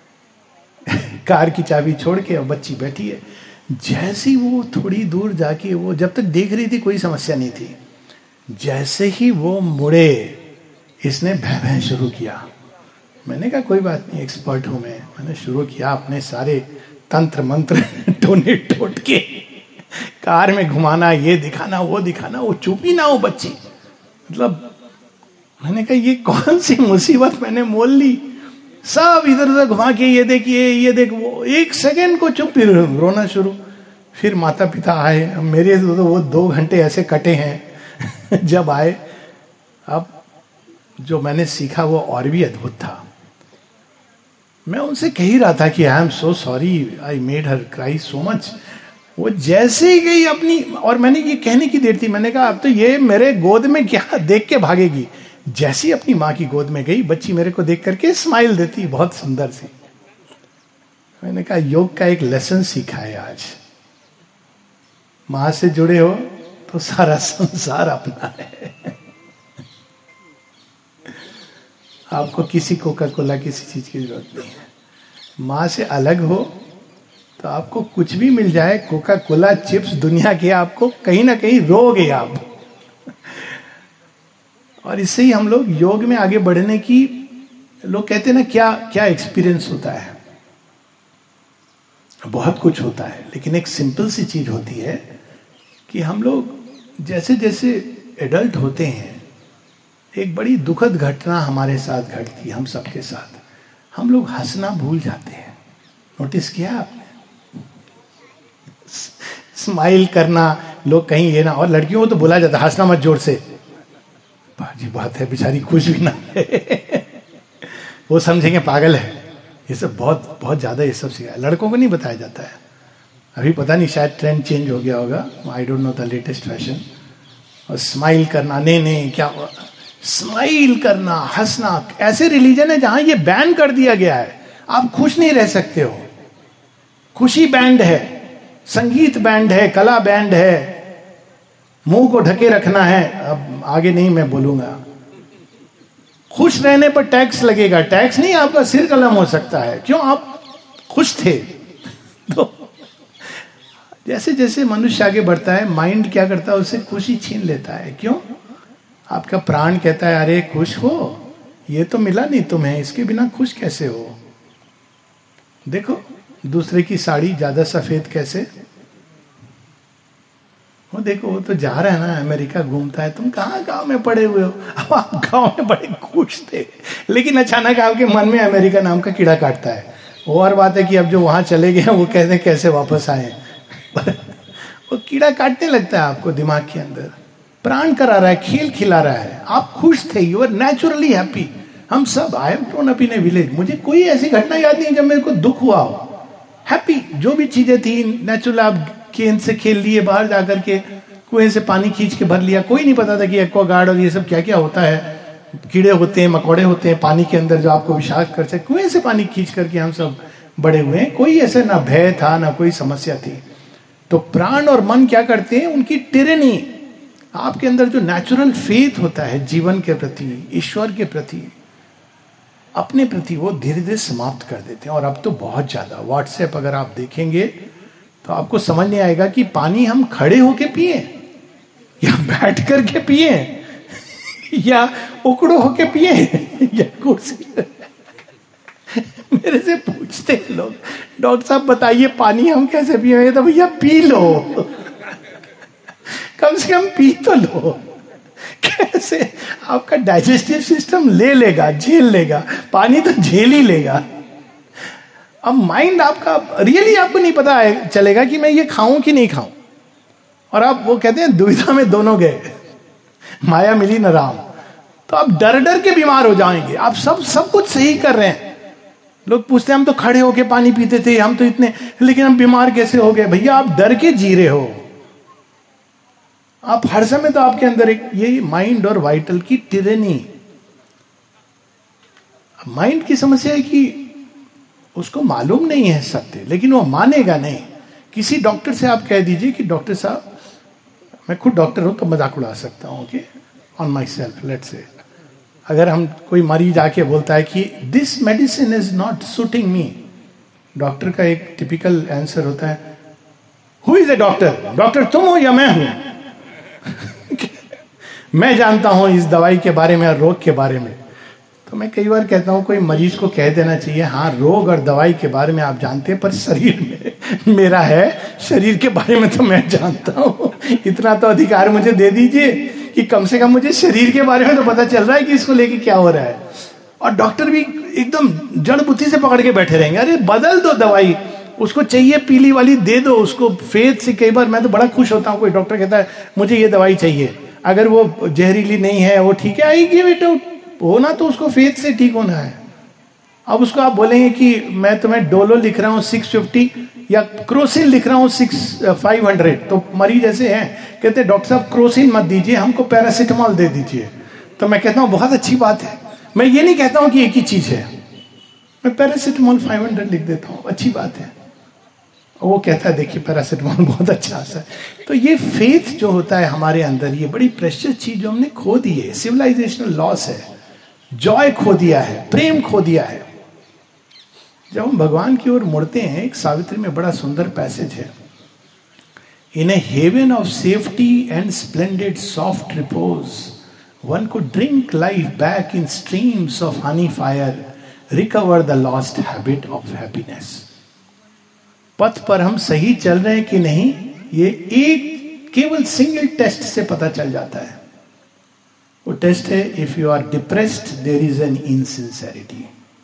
कार की चाबी छोड़ के अब बच्ची बैठी है। जैसे ही वो थोड़ी दूर जाके, वो जब तक देख रही थी कोई समस्या नहीं थी, जैसे ही वो मुड़े इसने भय भय शुरू किया। मैंने कहा कोई बात नहीं, एक्सपर्ट हूं मैं। मैंने शुरू किया अपने सारे तंत्र मंत्र टोने टोट के कार में घुमाना, ये दिखाना वो दिखाना, वो चुप ही ना हो बच्ची। मतलब मैंने कहा ये कौन सी मुसीबत मैंने मोल ली। सब इधर उधर घुमा के, ये देखिए ये देख, वो 1 सेकेंड को चुप, फिर रोना शुरू। फिर माता पिता आए, मेरे तो वो 2 घंटे ऐसे कटे हैं। जब आए, अब जो मैंने सीखा वो और भी अद्भुत था। मैं उनसे कह ही रहा था कि I am so sorry, I made her cry so much. वो जैसे ही गई अपनी, और मैंने ये कहने की देर थी, मैंने कहा अब तो ये मेरे गोद में क्या देख के भागेगी। जैसी अपनी माँ की गोद में गई, बच्ची मेरे को देख करके स्माइल देती, बहुत सुंदर सी। मैंने कहा योग का एक लेसन सीखा है आज। माँ से जुड़े हो तो सारा संसार अपना है। आपको किसी कोका कोला किसी चीज की जरूरत नहीं है। माँ से अलग हो तो आपको कुछ भी मिल जाए, कोका कोला, चिप्स, दुनिया के, आपको कहीं ना कहीं रोगे आप। और इससे ही हम लोग योग में आगे बढ़ने की, लोग कहते हैं ना क्या क्या एक्सपीरियंस होता है, बहुत कुछ होता है, लेकिन एक सिंपल सी चीज होती है कि हम लोग जैसे जैसे एडल्ट होते हैं, एक बड़ी दुखद घटना हमारे साथ घटती है, हम सबके साथ, हम लोग हंसना भूल जाते हैं। नोटिस किया आपने? स्माइल करना, लोग कहीं ये ना, और लड़कियों को तो बोला जाता है हंसना मत जोर से, बाजी बात है, बेचारी खुश भी ना है वो समझेंगे पागल है। ये सब बहुत बहुत ज्यादा ये सब सिखाया, लड़कों को नहीं बताया जाता है। अभी पता नहीं, शायद ट्रेंड चेंज हो गया होगा, I don't know the latest fashion. और स्माइल करना, नहीं क्या, स्माइल करना, हंसना, ऐसे रिलीजन है जहां ये बैन कर दिया गया है। आप खुश नहीं रह सकते हो। खुशी बैंड है, संगीत बैंड है, कला बैंड है, मुंह को ढके रखना है, अब आगे नहीं मैं बोलूंगा। खुश रहने पर टैक्स लगेगा, टैक्स नहीं, आपका सिर कलम हो सकता है। क्यों? आप खुश थे। तो जैसे जैसे मनुष्य आगे बढ़ता है, माइंड क्या करता है, उससे खुशी छीन लेता है। क्यों? आपका प्राण कहता है अरे खुश हो, ये तो मिला नहीं तुम्हें, इसके बिना खुश कैसे हो? देखो दूसरे की साड़ी ज्यादा सफेद कैसे, वो देखो वो तो जा रहा है ना, अमेरिका घूमता है, तुम कहाँ गांव में पड़े हुए हो। अब आप गांव में बड़े खुश थे, लेकिन अचानक आपके मन में अमेरिका नाम का कीड़ा काटता है। वो और बात है कि अब जो वहां चले गए वो कहते हैं कैसे वापस आए वो कीड़ा काटने लगता है आपको दिमाग के अंदर। प्राण करा रहा है, खेल खिला रहा है, आप खुश थे, यू आर नेचुरली हैप्पी। हम सब, I am grown up in a village, मुझे कोई ऐसी घटना याद नहीं जब मेरे को दुख हुआ हो। हैप्पी, जो भी चीजें थी नेचुरल, आप गेंद से खेल लिए, बाहर जाकर के कुएं से पानी खींच के भर लिया, कोई नहीं पता था कि एक्वागार्ड और ये सब क्या क्या होता है, कीड़े होते हैं, मकोड़े होते हैं पानी के अंदर जो आपको विषाक्त कर सकते। कुएं से पानी खींच करके हम सब बड़े हुए हैं, कोई ऐसा ना भय था ना कोई समस्या थी। तो प्राण और मन क्या करते हैं, उनकी टिरेनी, आपके अंदर जो नेचुरल फेथ होता है जीवन के प्रति, ईश्वर के प्रति, अपने प्रति, वो धीरे धीरे समाप्त कर देते हैं। और अब तो बहुत ज्यादा, व्हाट्सएप अगर आप देखेंगे तो आपको समझ नहीं आएगा कि पानी हम खड़े होके पिए या बैठ करके पिए या उकड़ो होके पिए या कुर्सी मेरे से पूछते हैं लोग, डॉक्टर साहब बताइए पानी हम कैसे पिए? तो भैया पी लो, कम से कम पी तो लो। कैसे? आपका डाइजेस्टिव सिस्टम ले लेगा, झेल लेगा, पानी तो झेल ही लेगा। अब माइंड आपका रियली, आपको नहीं पता है चलेगा कि मैं ये खाऊं कि नहीं खाऊं। और आप, वो कहते हैं दुविधा में दोनों गए, माया मिली न राम। तो आप डर डर के बीमार हो जाएंगे। आप सब कुछ सही कर रहे हैं। लोग पूछते हैं हम तो खड़े होके पानी पीते थे, हम तो इतने, लेकिन हम बीमार कैसे हो गए? भैया आप डर के जी रहे हो। आप हर समय तो आपके अंदर एक ये माइंड और वाइटल की टिरेनी। माइंड की समस्या है कि उसको मालूम नहीं है सत्य, लेकिन वो मानेगा नहीं। किसी डॉक्टर से आप कह दीजिए कि डॉक्टर साहब, मैं खुद डॉक्टर हूं तो मजाक उड़ा सकता हूं कि on my self, let's say, अगर हम कोई मरीज आके बोलता है कि this medicine is not suiting me, doctor का एक टिपिकल आंसर होता है, who is a doctor? Doctor तुम हो या मैं हूं? मैं जानता हूं इस दवाई के बारे में और रोग के बारे में। तो मैं कई बार कहता हूं कोई मरीज को कह देना चाहिए, हाँ रोग और दवाई के बारे में आप जानते हैं, पर शरीर में मेरा है, शरीर के बारे में तो मैं जानता हूं। इतना तो अधिकार मुझे दे दीजिए कि कम से कम मुझे शरीर के बारे में तो पता चल रहा है कि इसको लेके क्या हो रहा है। और डॉक्टर भी एकदम जड़ बुद्धि से पकड़ के बैठे रहेंगे, अरे बदल दो दवाई, उसको चाहिए पीली वाली दे दो उसको फेथ से। कई बार मैं तो बड़ा खुश होता हूँ, कोई डॉक्टर कहता है मुझे ये दवाई चाहिए, अगर वो जहरीली नहीं है, वो ठीक है, आई गिव इट आउट, होना तो उसको फेथ से ठीक होना है। अब उसको आप बोलेंगे कि मैं तुम्हें डोलो लिख रहा हूँ 650 या क्रोसिन लिख रहा हूँ 500, तो मरीज ऐसे हैं, कहते हैं डॉक्टर साहब क्रोसिन मत दीजिए, हमको पैरासिटामोल दे दीजिए। तो मैं कहता हूँ बहुत अच्छी बात है, मैं ये नहीं कहता हूँ कि एक ही चीज है, मैं पैरासिटामोल 500 लिख देता हूँ, अच्छी बात है। वो कहता है देखिए पैरासिटामोल बहुत अच्छा असर। तो ये फेथ जो होता है हमारे अंदर, ये बड़ी प्रेशियस चीज जो हमने खो दी है, सिविलाइजेशनल लॉस है। जॉय खो दिया है, प्रेम खो दिया है। जब हम भगवान की ओर मुड़ते हैं, एक सावित्री में बड़ा सुंदर पैसेज है, in a heaven of safety and splendid soft repose one could drink life back in streams of honey fire, recover the lost habit of happiness. पथ पर हम सही चल रहे हैं कि नहीं, ये एक केवल सिंगल टेस्ट से पता चल जाता है। वो टेस्ट है, if you are depressed there is an insincerity.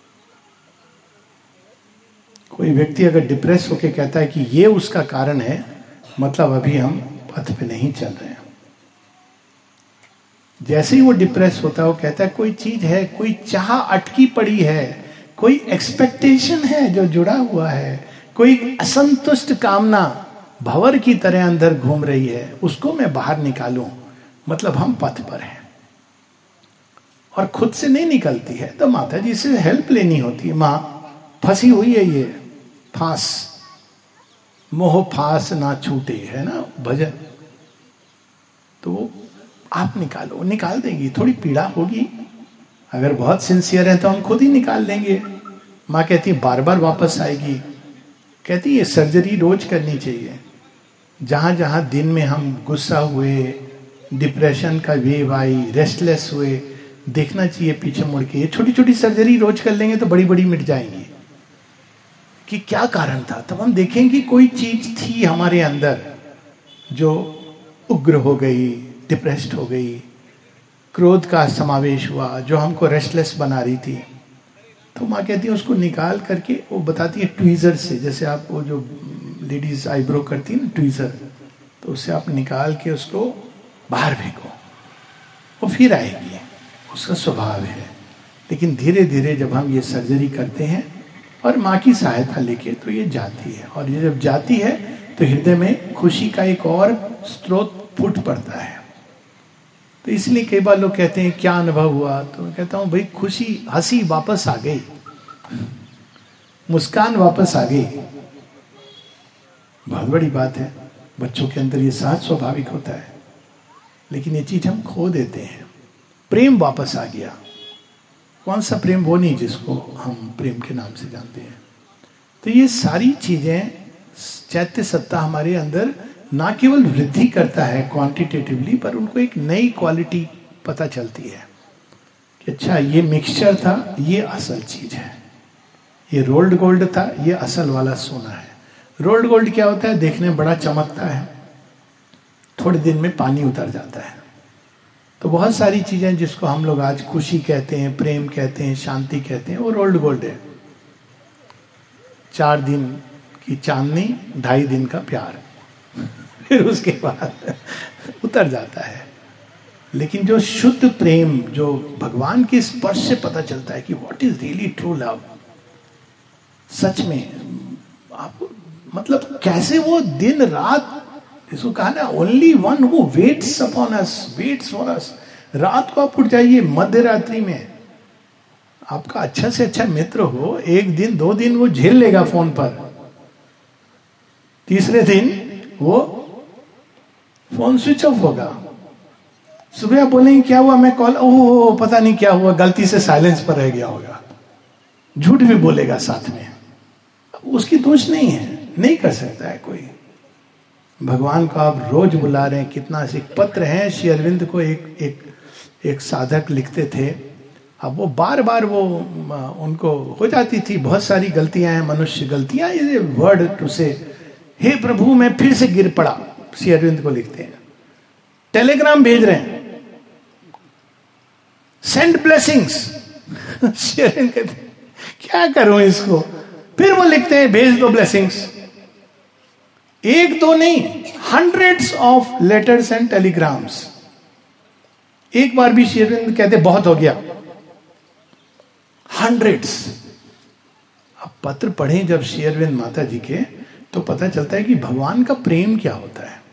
कोई व्यक्ति अगर डिप्रेस होकर कहता है कि ये उसका कारण है, मतलब अभी हम पथ पे नहीं चल रहे हैं। जैसे ही वो डिप्रेस होता है, वो कहता है कोई चीज है, कोई चाह अटकी पड़ी है, कोई एक्सपेक्टेशन है जो जुड़ा हुआ है, कोई असंतुष्ट कामना भंवर की तरह अंदर घूम रही है, उसको मैं बाहर निकालूं, मतलब हम पथ पर हैं। और खुद से नहीं निकलती है तो माता जी से हेल्प लेनी होती है। माँ फंसी हुई है, ये फांस, मोह फांस ना छूटे, है ना भजन, तो वो आप निकालो, निकाल देंगी। थोड़ी पीड़ा होगी, अगर बहुत सिंसियर है तो हम खुद ही निकाल देंगे। माँ कहती है बार बार वापस आएगी, कहती है सर्जरी रोज करनी चाहिए। जहां जहां दिन में हम गुस्सा हुए, डिप्रेशन का वेव आई, रेस्टलेस हुए, देखना चाहिए पीछे मुड़ के। ये छोटी छोटी सर्जरी रोज कर लेंगे तो बड़ी बड़ी मिट जाएंगी कि क्या कारण था। तब हम देखेंगे कोई चीज थी हमारे अंदर जो उग्र हो गई, डिप्रेस्ड हो गई, क्रोध का समावेश हुआ जो हमको रेस्टलेस बना रही थी। तो माँ कहती है उसको निकाल करके, वो बताती है ट्वीजर से, जैसे आप वो जो लेडीज आईब्रो करती है ना ट्वीजर, तो उससे आप निकाल के उसको बाहर फेंको, वो फिर आएगी, उसका स्वभाव है। लेकिन धीरे धीरे जब हम ये सर्जरी करते हैं और माँ की सहायता लेके, तो ये जाती है। और ये जब जाती है तो हृदय में खुशी का एक और स्रोत फूट पड़ता है। तो इसलिए कई बार लोग कहते हैं क्या अनुभव हुआ, तो मैं कहता हूँ भाई खुशी, हंसी वापस आ गई, मुस्कान वापस आ गई, बहुत बड़ी बात है। बच्चों के अंदर ये सहज स्वाभाविक होता है, लेकिन ये चीज हम खो देते हैं। प्रेम वापस आ गया। कौन सा प्रेम? वो नहीं जिसको हम प्रेम के नाम से जानते हैं। तो ये सारी चीजें चैत्य सत्ता हमारे अंदर ना केवल वृद्धि करता है क्वांटिटेटिवली, पर उनको एक नई क्वालिटी पता चलती है कि अच्छा ये मिक्सचर था, ये असल चीज है, ये रोल्ड गोल्ड था, ये असल वाला सोना है। रोल्ड गोल्ड क्या होता है? देखने में बड़ा चमकता है, थोड़े दिन में पानी उतर जाता है। तो बहुत सारी चीजें जिसको हम लोग आज खुशी कहते हैं, प्रेम कहते हैं, शांति कहते हैं, वो रोल्ड गोल्ड है। 4 दिन की चांदनी, 2.5 दिन का प्यार, फिर उसके बाद उतर जाता है। लेकिन जो शुद्ध प्रेम, जो भगवान के स्पर्श से पता चलता है कि what is really true love, सच में आप मतलब कैसे वो दिन रात, इसको कहा ना only one who waits upon us, waits for us. रात को आप उठ जाइए मध्य रात्रि में, आपका अच्छा से अच्छा मित्र हो, 1 दिन 2 दिन वो झेल लेगा फोन पर, तीसरे दिन वो फोन स्विच ऑफ होगा। सुबह आप बोलेंगे क्या हुआ, मैं कॉल, ओह पता नहीं क्या हुआ, गलती से साइलेंस पर रह गया होगा। झूठ भी बोलेगा साथ में, उसकी दोष नहीं है, नहीं कर सकता है कोई। भगवान को आप रोज बुला रहे हैं। कितना से पत्र हैं श्री अरविंद को एक साधक लिखते थे। अब वो बार बार वो उनको हो जाती थी, बहुत सारी गलतियां हैं, मनुष्य गलतियां, ये वर्ड टू से, हे प्रभु मैं फिर से गिर पड़ा। श्री अरविंद को लिखते हैं, टेलीग्राम भेज रहे हैं, सेंड ब्लेसिंग्स। श्री अरविंद कहते हैं क्या करूं इसको, फिर वो लिखते हैं भेज दो ब्लेसिंग्स। 1-2 नहीं, hundreds of letters and telegrams. एक बार भी श्री अरविंद कहते बहुत हो गया, hundreds। अब पत्र पढ़ें जब श्री अरविंद माता जी के, तो पता चलता है कि भगवान का प्रेम क्या होता है।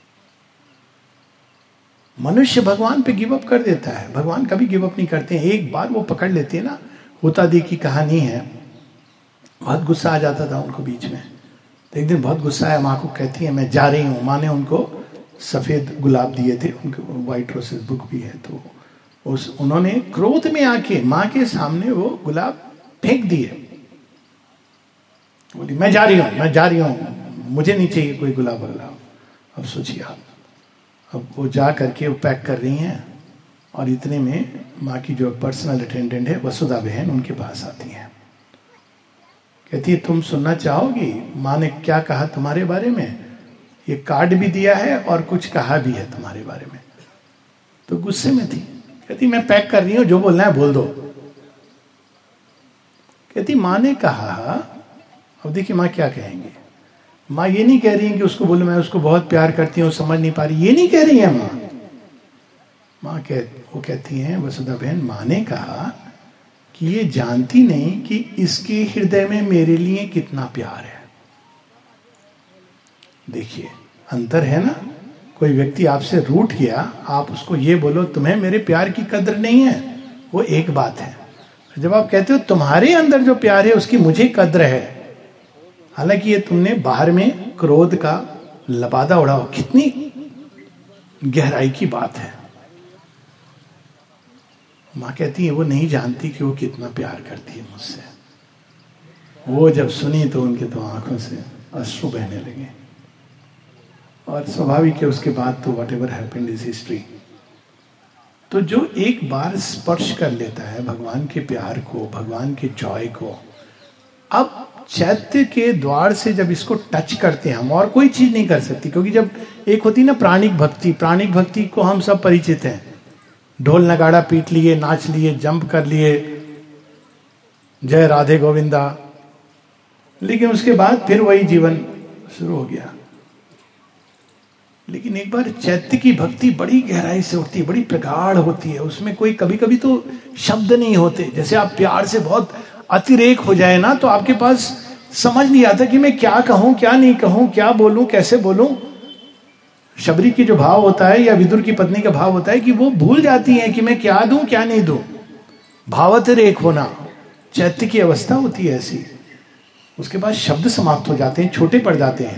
मनुष्य भगवान पे गिव अप कर देता है, भगवान कभी गिव अप नहीं करते हैं। एक बार वो पकड़ लेते हैं ना, होता दी की कहानी है, बहुत गुस्सा आ जाता था उनको बीच में। तो एक दिन बहुत गुस्सा है, माँ को कहती है मैं जा रही हूँ। माँ ने उनको सफेद गुलाब दिए थे, उनको व्हाइट रोसेस बुक भी है, तो उन्होंने क्रोध में आके माँ के सामने वो गुलाब फेंक दिए। बोली मैं जा रही हूँ, मुझे नहीं चाहिए कोई गुलाब गुलाब। अब सोचिए आप, अब वो जा करके वो पैक कर रही हैं, और इतने में माँ की जो पर्सनल अटेंडेंट है वसुधा बहन उनके पास आती है। कहती है तुम सुनना चाहोगी माँ ने क्या कहा तुम्हारे बारे में? ये कार्ड भी दिया है और कुछ कहा भी है तुम्हारे बारे में। तो गुस्से में थी, कहती मैं पैक कर रही हूं, जो बोलना है बोल दो। कहती माँ ने कहा, अब देखिए माँ क्या कहेंगे। माँ ये नहीं कह रही है कि उसको बोलो मैं उसको बहुत प्यार करती हूँ, समझ नहीं पा रही, ये नहीं कह रही है माँ। वो कहती हैं वसुधा बहन, माँ ने कहा कि ये जानती नहीं कि इसके हृदय में मेरे लिए कितना प्यार है। देखिए अंतर है ना। कोई व्यक्ति आपसे रूठ गया, आप उसको ये बोलो तुम्हें मेरे प्यार की कद्र नहीं है, वो एक बात है। जब आप कहते हो तुम्हारे अंदर जो प्यार है उसकी मुझे कद्र है, हालांकि ये तुमने बाहर में क्रोध का लबादा उड़ाओ, कितनी गहराई की बात है। माँ कहती है वो नहीं जानती कि वो कितना प्यार करती है मुझसे। वो जब सुनी तो उनके तो आंखों से अश्रु बहने लगे, और स्वाभाविक है उसके बाद तो whatever happened is history. तो जो एक बार स्पर्श कर लेता है भगवान के प्यार को, भगवान के जॉय को, अब चैत्य के द्वार से जब इसको टच करते हैं हम, और कोई चीज नहीं कर सकती। क्योंकि जब एक होती ना प्राणिक भक्ति को हम सब परिचित हैं, ढोल नगाड़ा पीट लिए, नाच लिए, जंप कर लिए, जय राधे गोविंदा, लेकिन उसके बाद फिर वही जीवन शुरू हो गया। लेकिन एक बार चैत्य की भक्ति बड़ी गहराई से उठती है, बड़ी प्रगाढ़ होती है, उसमें कोई कभी कभी तो शब्द नहीं होते। जैसे आप प्यार से बहुत अतिरेक हो जाए ना, तो आपके पास समझ नहीं आता कि मैं क्या कहूं क्या नहीं कहूं, क्या बोलूं कैसे बोलूं। शबरी की जो भाव होता है या विदुर की पत्नी का भाव होता है कि वो भूल जाती हैं कि मैं क्या दूं क्या नहीं दूं। भावातिरेक होना चैत्य की अवस्था होती है ऐसी। उसके बाद शब्द समाप्त हो जाते हैं, छोटे पड़ जाते हैं।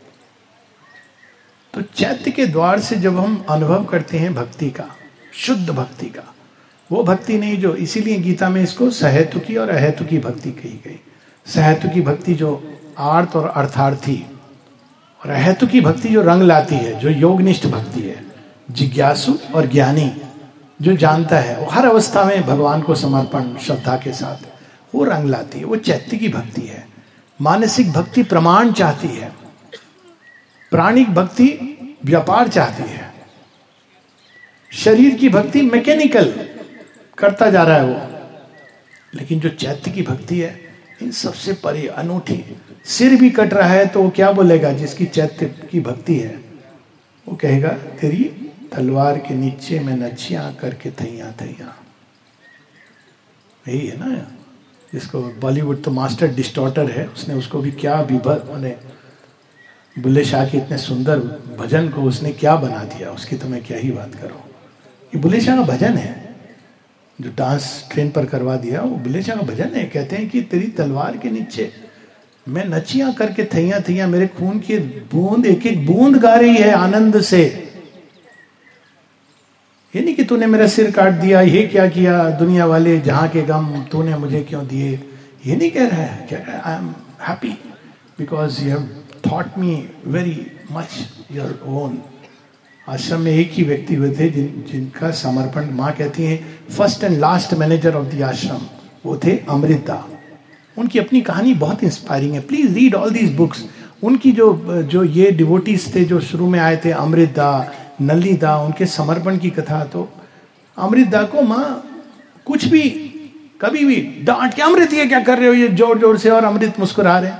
तो चैत्य के द्वार से जब हम अनुभव करते हैं भक्ति का, शुद्ध भक्ति का, वो भक्ति नहीं जो, इसीलिए गीता में इसको सहेतुकी और अहेतुकी भक्ति कही गई। सहेतुकी भक्ति जो आर्त और अर्थार्थी, और अहेतुकी भक्ति जो रंग लाती है, जो योगनिष्ठ भक्ति है, जिज्ञासु और ज्ञानी जो जानता है, वो हर अवस्था में भगवान को समर्पण श्रद्धा के साथ वो रंग लाती है, वो चैत्य की भक्ति है। मानसिक भक्ति प्रमाण चाहती है, प्राणिक भक्ति व्यापार चाहती है, शरीर की भक्ति मैकेनिकल करता जा रहा है वो। लेकिन जो चैत्य की भक्ति है इन सबसे परे, अनूठी। सिर भी कट रहा है तो वो क्या बोलेगा? जिसकी चैत्य की भक्ति है वो कहेगा तेरी तलवार के नीचे मैं नचियां करके थैया थैया। यही है ना, जिसको बॉलीवुड तो मास्टर डिस्टॉर्टर है, उसने उसको भी क्या मैंने बुल्ले शाह के इतने सुंदर भजन को उसने क्या बना दिया, उसकी तो मैं क्या ही बात करूं। ये बुल्ले शाह का भजन है जो डांस ट्रेन पर करवा दिया, वो बुल्ले शाह का भजन है। कहते हैं कि तेरी तलवार के नीचे मैं नचियां करके थैया थैया, मेरे खून की बूंद एक एक बूंद गा रही है आनंद से। ये नहीं कि तूने मेरा सिर काट दिया, ये क्या किया, दुनिया वाले जहां के गम तूने मुझे क्यों दिए, ये नहीं कह रहा है। कह रहा है I am happy because you have thought me very much your own. Ashram में एक ही व्यक्ति हुए थे जिनका समर्पण, माँ कहती है first and last manager of the ashram, वो थे अमृता। उनकी अपनी कहानी बहुत इंस्पायरिंग है, please read all these books. उनकी जो ये डिवोटीज थे जो शुरू में आए थे, अमृता, नलिदा, उनके समर्पण की कथा। तो अमृता को माँ कुछ भी कभी भी डांट के, अमृत ये क्या कर रहे हो, ये जोर जोर से, और अमृत मुस्कुरा रहे हैं।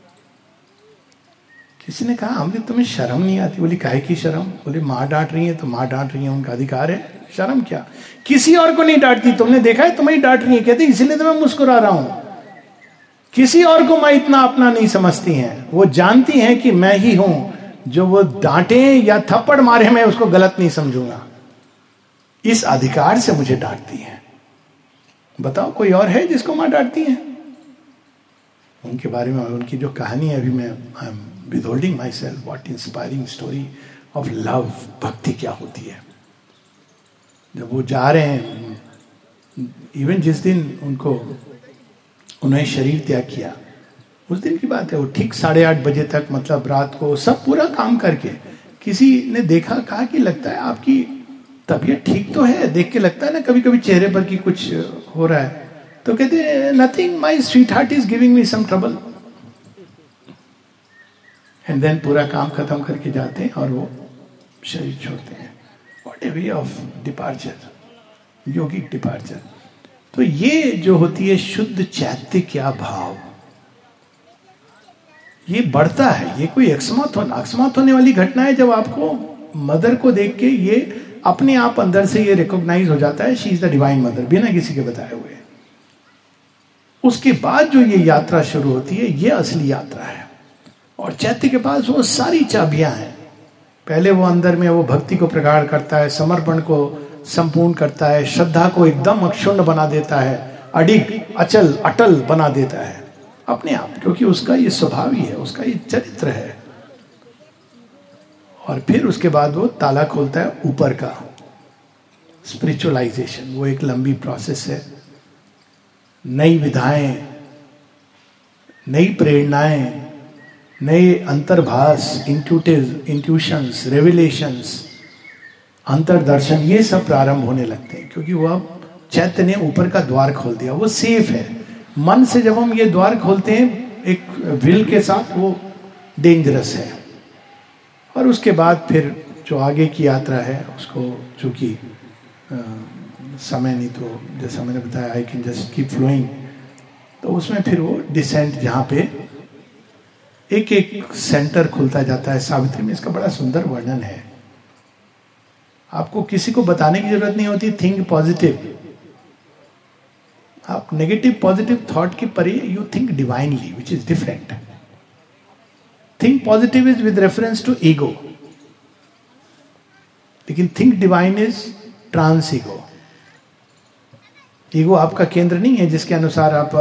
किसी ने कहा अमृत तुम्हें शर्म नहीं आती? बोली काहे की शर्म? बोले माँ डांट रही है तो माँ डांट रही है, उनका अधिकार है, शर्म क्या? किसी और को नहीं डांटती, तुमने देखा है तुम्हें डांट रही है, कहती इसीलिए तो मैं मुस्कुरा रहा हूं। किसी और को मैं इतना अपना नहीं समझती हैं, वो जानती हैं कि मैं ही हूं जो वो डांटे या थप्पड़ मारे मैं उसको गलत नहीं समझूंगा, इस अधिकार से मुझे डांटती हैं। बताओ कोई और है जिसको माँ डांटती है? उनके बारे में उनकी जो कहानी है, अभी मैं I am withholding myself, what inspiring story of love, भक्ति क्या होती है। जब वो जा रहे हैं, इवन जिस दिन उन्होंने शरीर त्याग किया, उस दिन की बात है, वो ठीक 8:30 बजे तक, मतलब रात को सब पूरा काम करके, किसी ने देखा, कहा कि लगता है आपकी तबीयत ठीक तो है, देख के लगता है ना कभी कभी चेहरे पर कि कुछ हो रहा है, तो कहते हैं nothing, my sweetheart is giving me some trouble. And then पूरा काम खत्म करके जाते हैं और वो शरीर छोड़ते हैं। What a way of departure, yogic departure. तो ये जो होती है शुद्ध चैत्य क्या भाव, ये बढ़ता है। ये कोई अकस्मात होने वाली घटना है, जब आपको मदर को देख के ये अपने आप अंदर से ये रिकॉग्नाइज हो जाता है, she is the divine mother, बिना किसी के बताए हुए। उसके बाद जो ये यात्रा शुरू होती है, ये असली यात्रा है। और चैत्य के पास वो सारी चाबियां हैं। पहले वो अंदर में वो भक्ति को प्रगाढ़ करता है, समर्पण को संपूर्ण करता है, श्रद्धा को एकदम अक्षुण्ण बना देता है, अडिग अचल अटल बना देता है अपने आप, क्योंकि उसका ये स्वभाव ही है, उसका ये चरित्र है। और फिर उसके बाद वो ताला खोलता है ऊपर का, स्पिरिचुअलाइजेशन। वो एक लंबी प्रोसेस है। नई विधाएं, नई प्रेरणाएं, नए अंतर्भास, इंट्यूशंस, रेविलेशंस, अंतरदर्शन, ये सब प्रारंभ होने लगते हैं, क्योंकि वो अब चैत्य ने ऊपर का द्वार खोल दिया, वो सेफ है। मन से जब हम ये द्वार खोलते हैं एक विल के साथ, वो डेंजरस है। और उसके बाद फिर जो आगे की यात्रा है, उसको चूंकि समय नहीं, तो जैसा मैंने बताया, I can just keep flowing, तो उसमें फिर वो डिसेंट, जहाँ पे एक एक सेंटर खुलता जाता है। सावित्री में इसका बड़ा सुंदर वर्णन है। आपको किसी को बताने की जरूरत नहीं होती। Think positive. आप नेगेटिव पॉजिटिव थॉट के परे you think divinely, which is different. Think positive is with reference to ego, लेकिन think divine is trans ego. Ego आपका केंद्र नहीं है जिसके अनुसार आप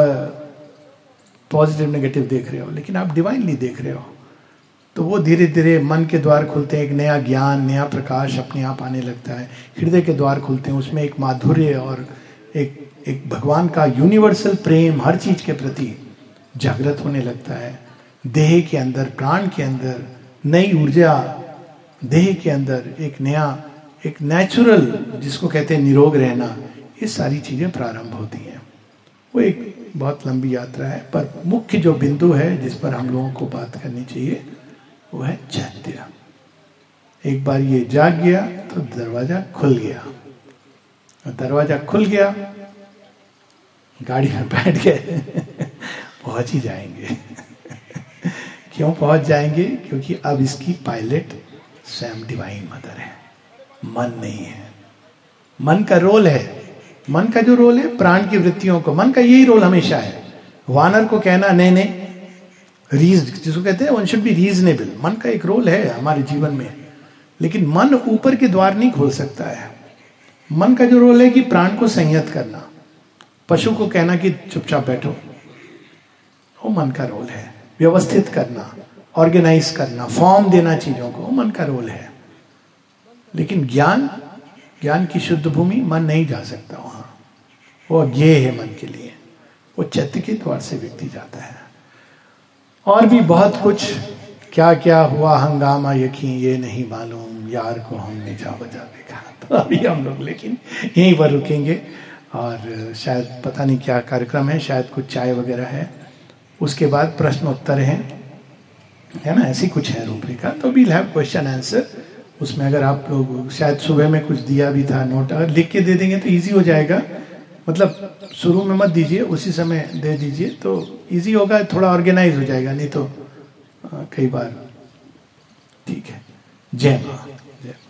पॉजिटिव नेगेटिव देख रहे हो, लेकिन आप डिवाइनली देख रहे हो। तो वो धीरे धीरे मन के द्वार खुलते हैं, एक नया ज्ञान, नया प्रकाश अपने आप आने लगता है। हृदय के द्वार खुलते हैं, उसमें एक माधुर्य और एक भगवान का यूनिवर्सल प्रेम हर चीज के प्रति जागृत होने लगता है। देह के अंदर, प्राण के अंदर नई ऊर्जा, देह के अंदर एक नया, एक नेचुरल, जिसको कहते हैं निरोग रहना, ये सारी चीजें प्रारंभ होती हैं। वो एक बहुत लंबी यात्रा है, पर मुख्य जो बिंदु है जिस पर हम लोगों को बात करनी चाहिए, वो है चैत्य। एक बार ये जाग गया तो दरवाजा खुल गया। दरवाजा खुल गया, गाड़ी में बैठ गए, पहुंच ही जाएंगे। क्यों पहुंच जाएंगे? क्योंकि अब इसकी पायलट स्वयं डिवाइन मदर है, मन नहीं है। मन का रोल है, मन का जो रोल है प्राण की वृत्तियों को, मन का यही रोल हमेशा है। वानर को कहना नहीं नहीं, जिसको कहते हैं वन शुड बी रीजनेबल। मन का एक रोल है हमारे जीवन में, लेकिन मन ऊपर के द्वार नहीं खोल सकता है। मन का जो रोल है कि प्राण को संयत करना, पशु को कहना कि चुपचाप बैठो, वो मन का रोल है। व्यवस्थित करना, ऑर्गेनाइज करना, फॉर्म देना चीजों को, वो मन का रोल है। लेकिन ज्ञान की शुद्ध भूमि मन नहीं जा सकता वहां, वो अज्ञेय है मन के लिए। वो चैत्य के द्वार से व्यक्ति जाता है। और भी बहुत कुछ, क्या क्या हुआ हंगामा यकीन ये नहीं मालूम, यार को हमने जा बजा देखा। तो अभी हम लोग लेकिन यहीं पर रुकेंगे, और शायद पता नहीं क्या कार्यक्रम है, शायद कुछ चाय वगैरह है, उसके बाद प्रश्न उत्तर है ना, ऐसी कुछ है रूपरेखा। तो वील हैव क्वेश्चन आंसर। उसमें अगर आप लोग, शायद सुबह में कुछ दिया भी था नोट, अगर लिख के दे देंगे तो इजी हो जाएगा। मतलब शुरू में मत दीजिए, उसी समय दे दीजिए तो इजी होगा, थोड़ा ऑर्गेनाइज हो जाएगा, नहीं तो कई बार। ठीक है, जय मां। जय।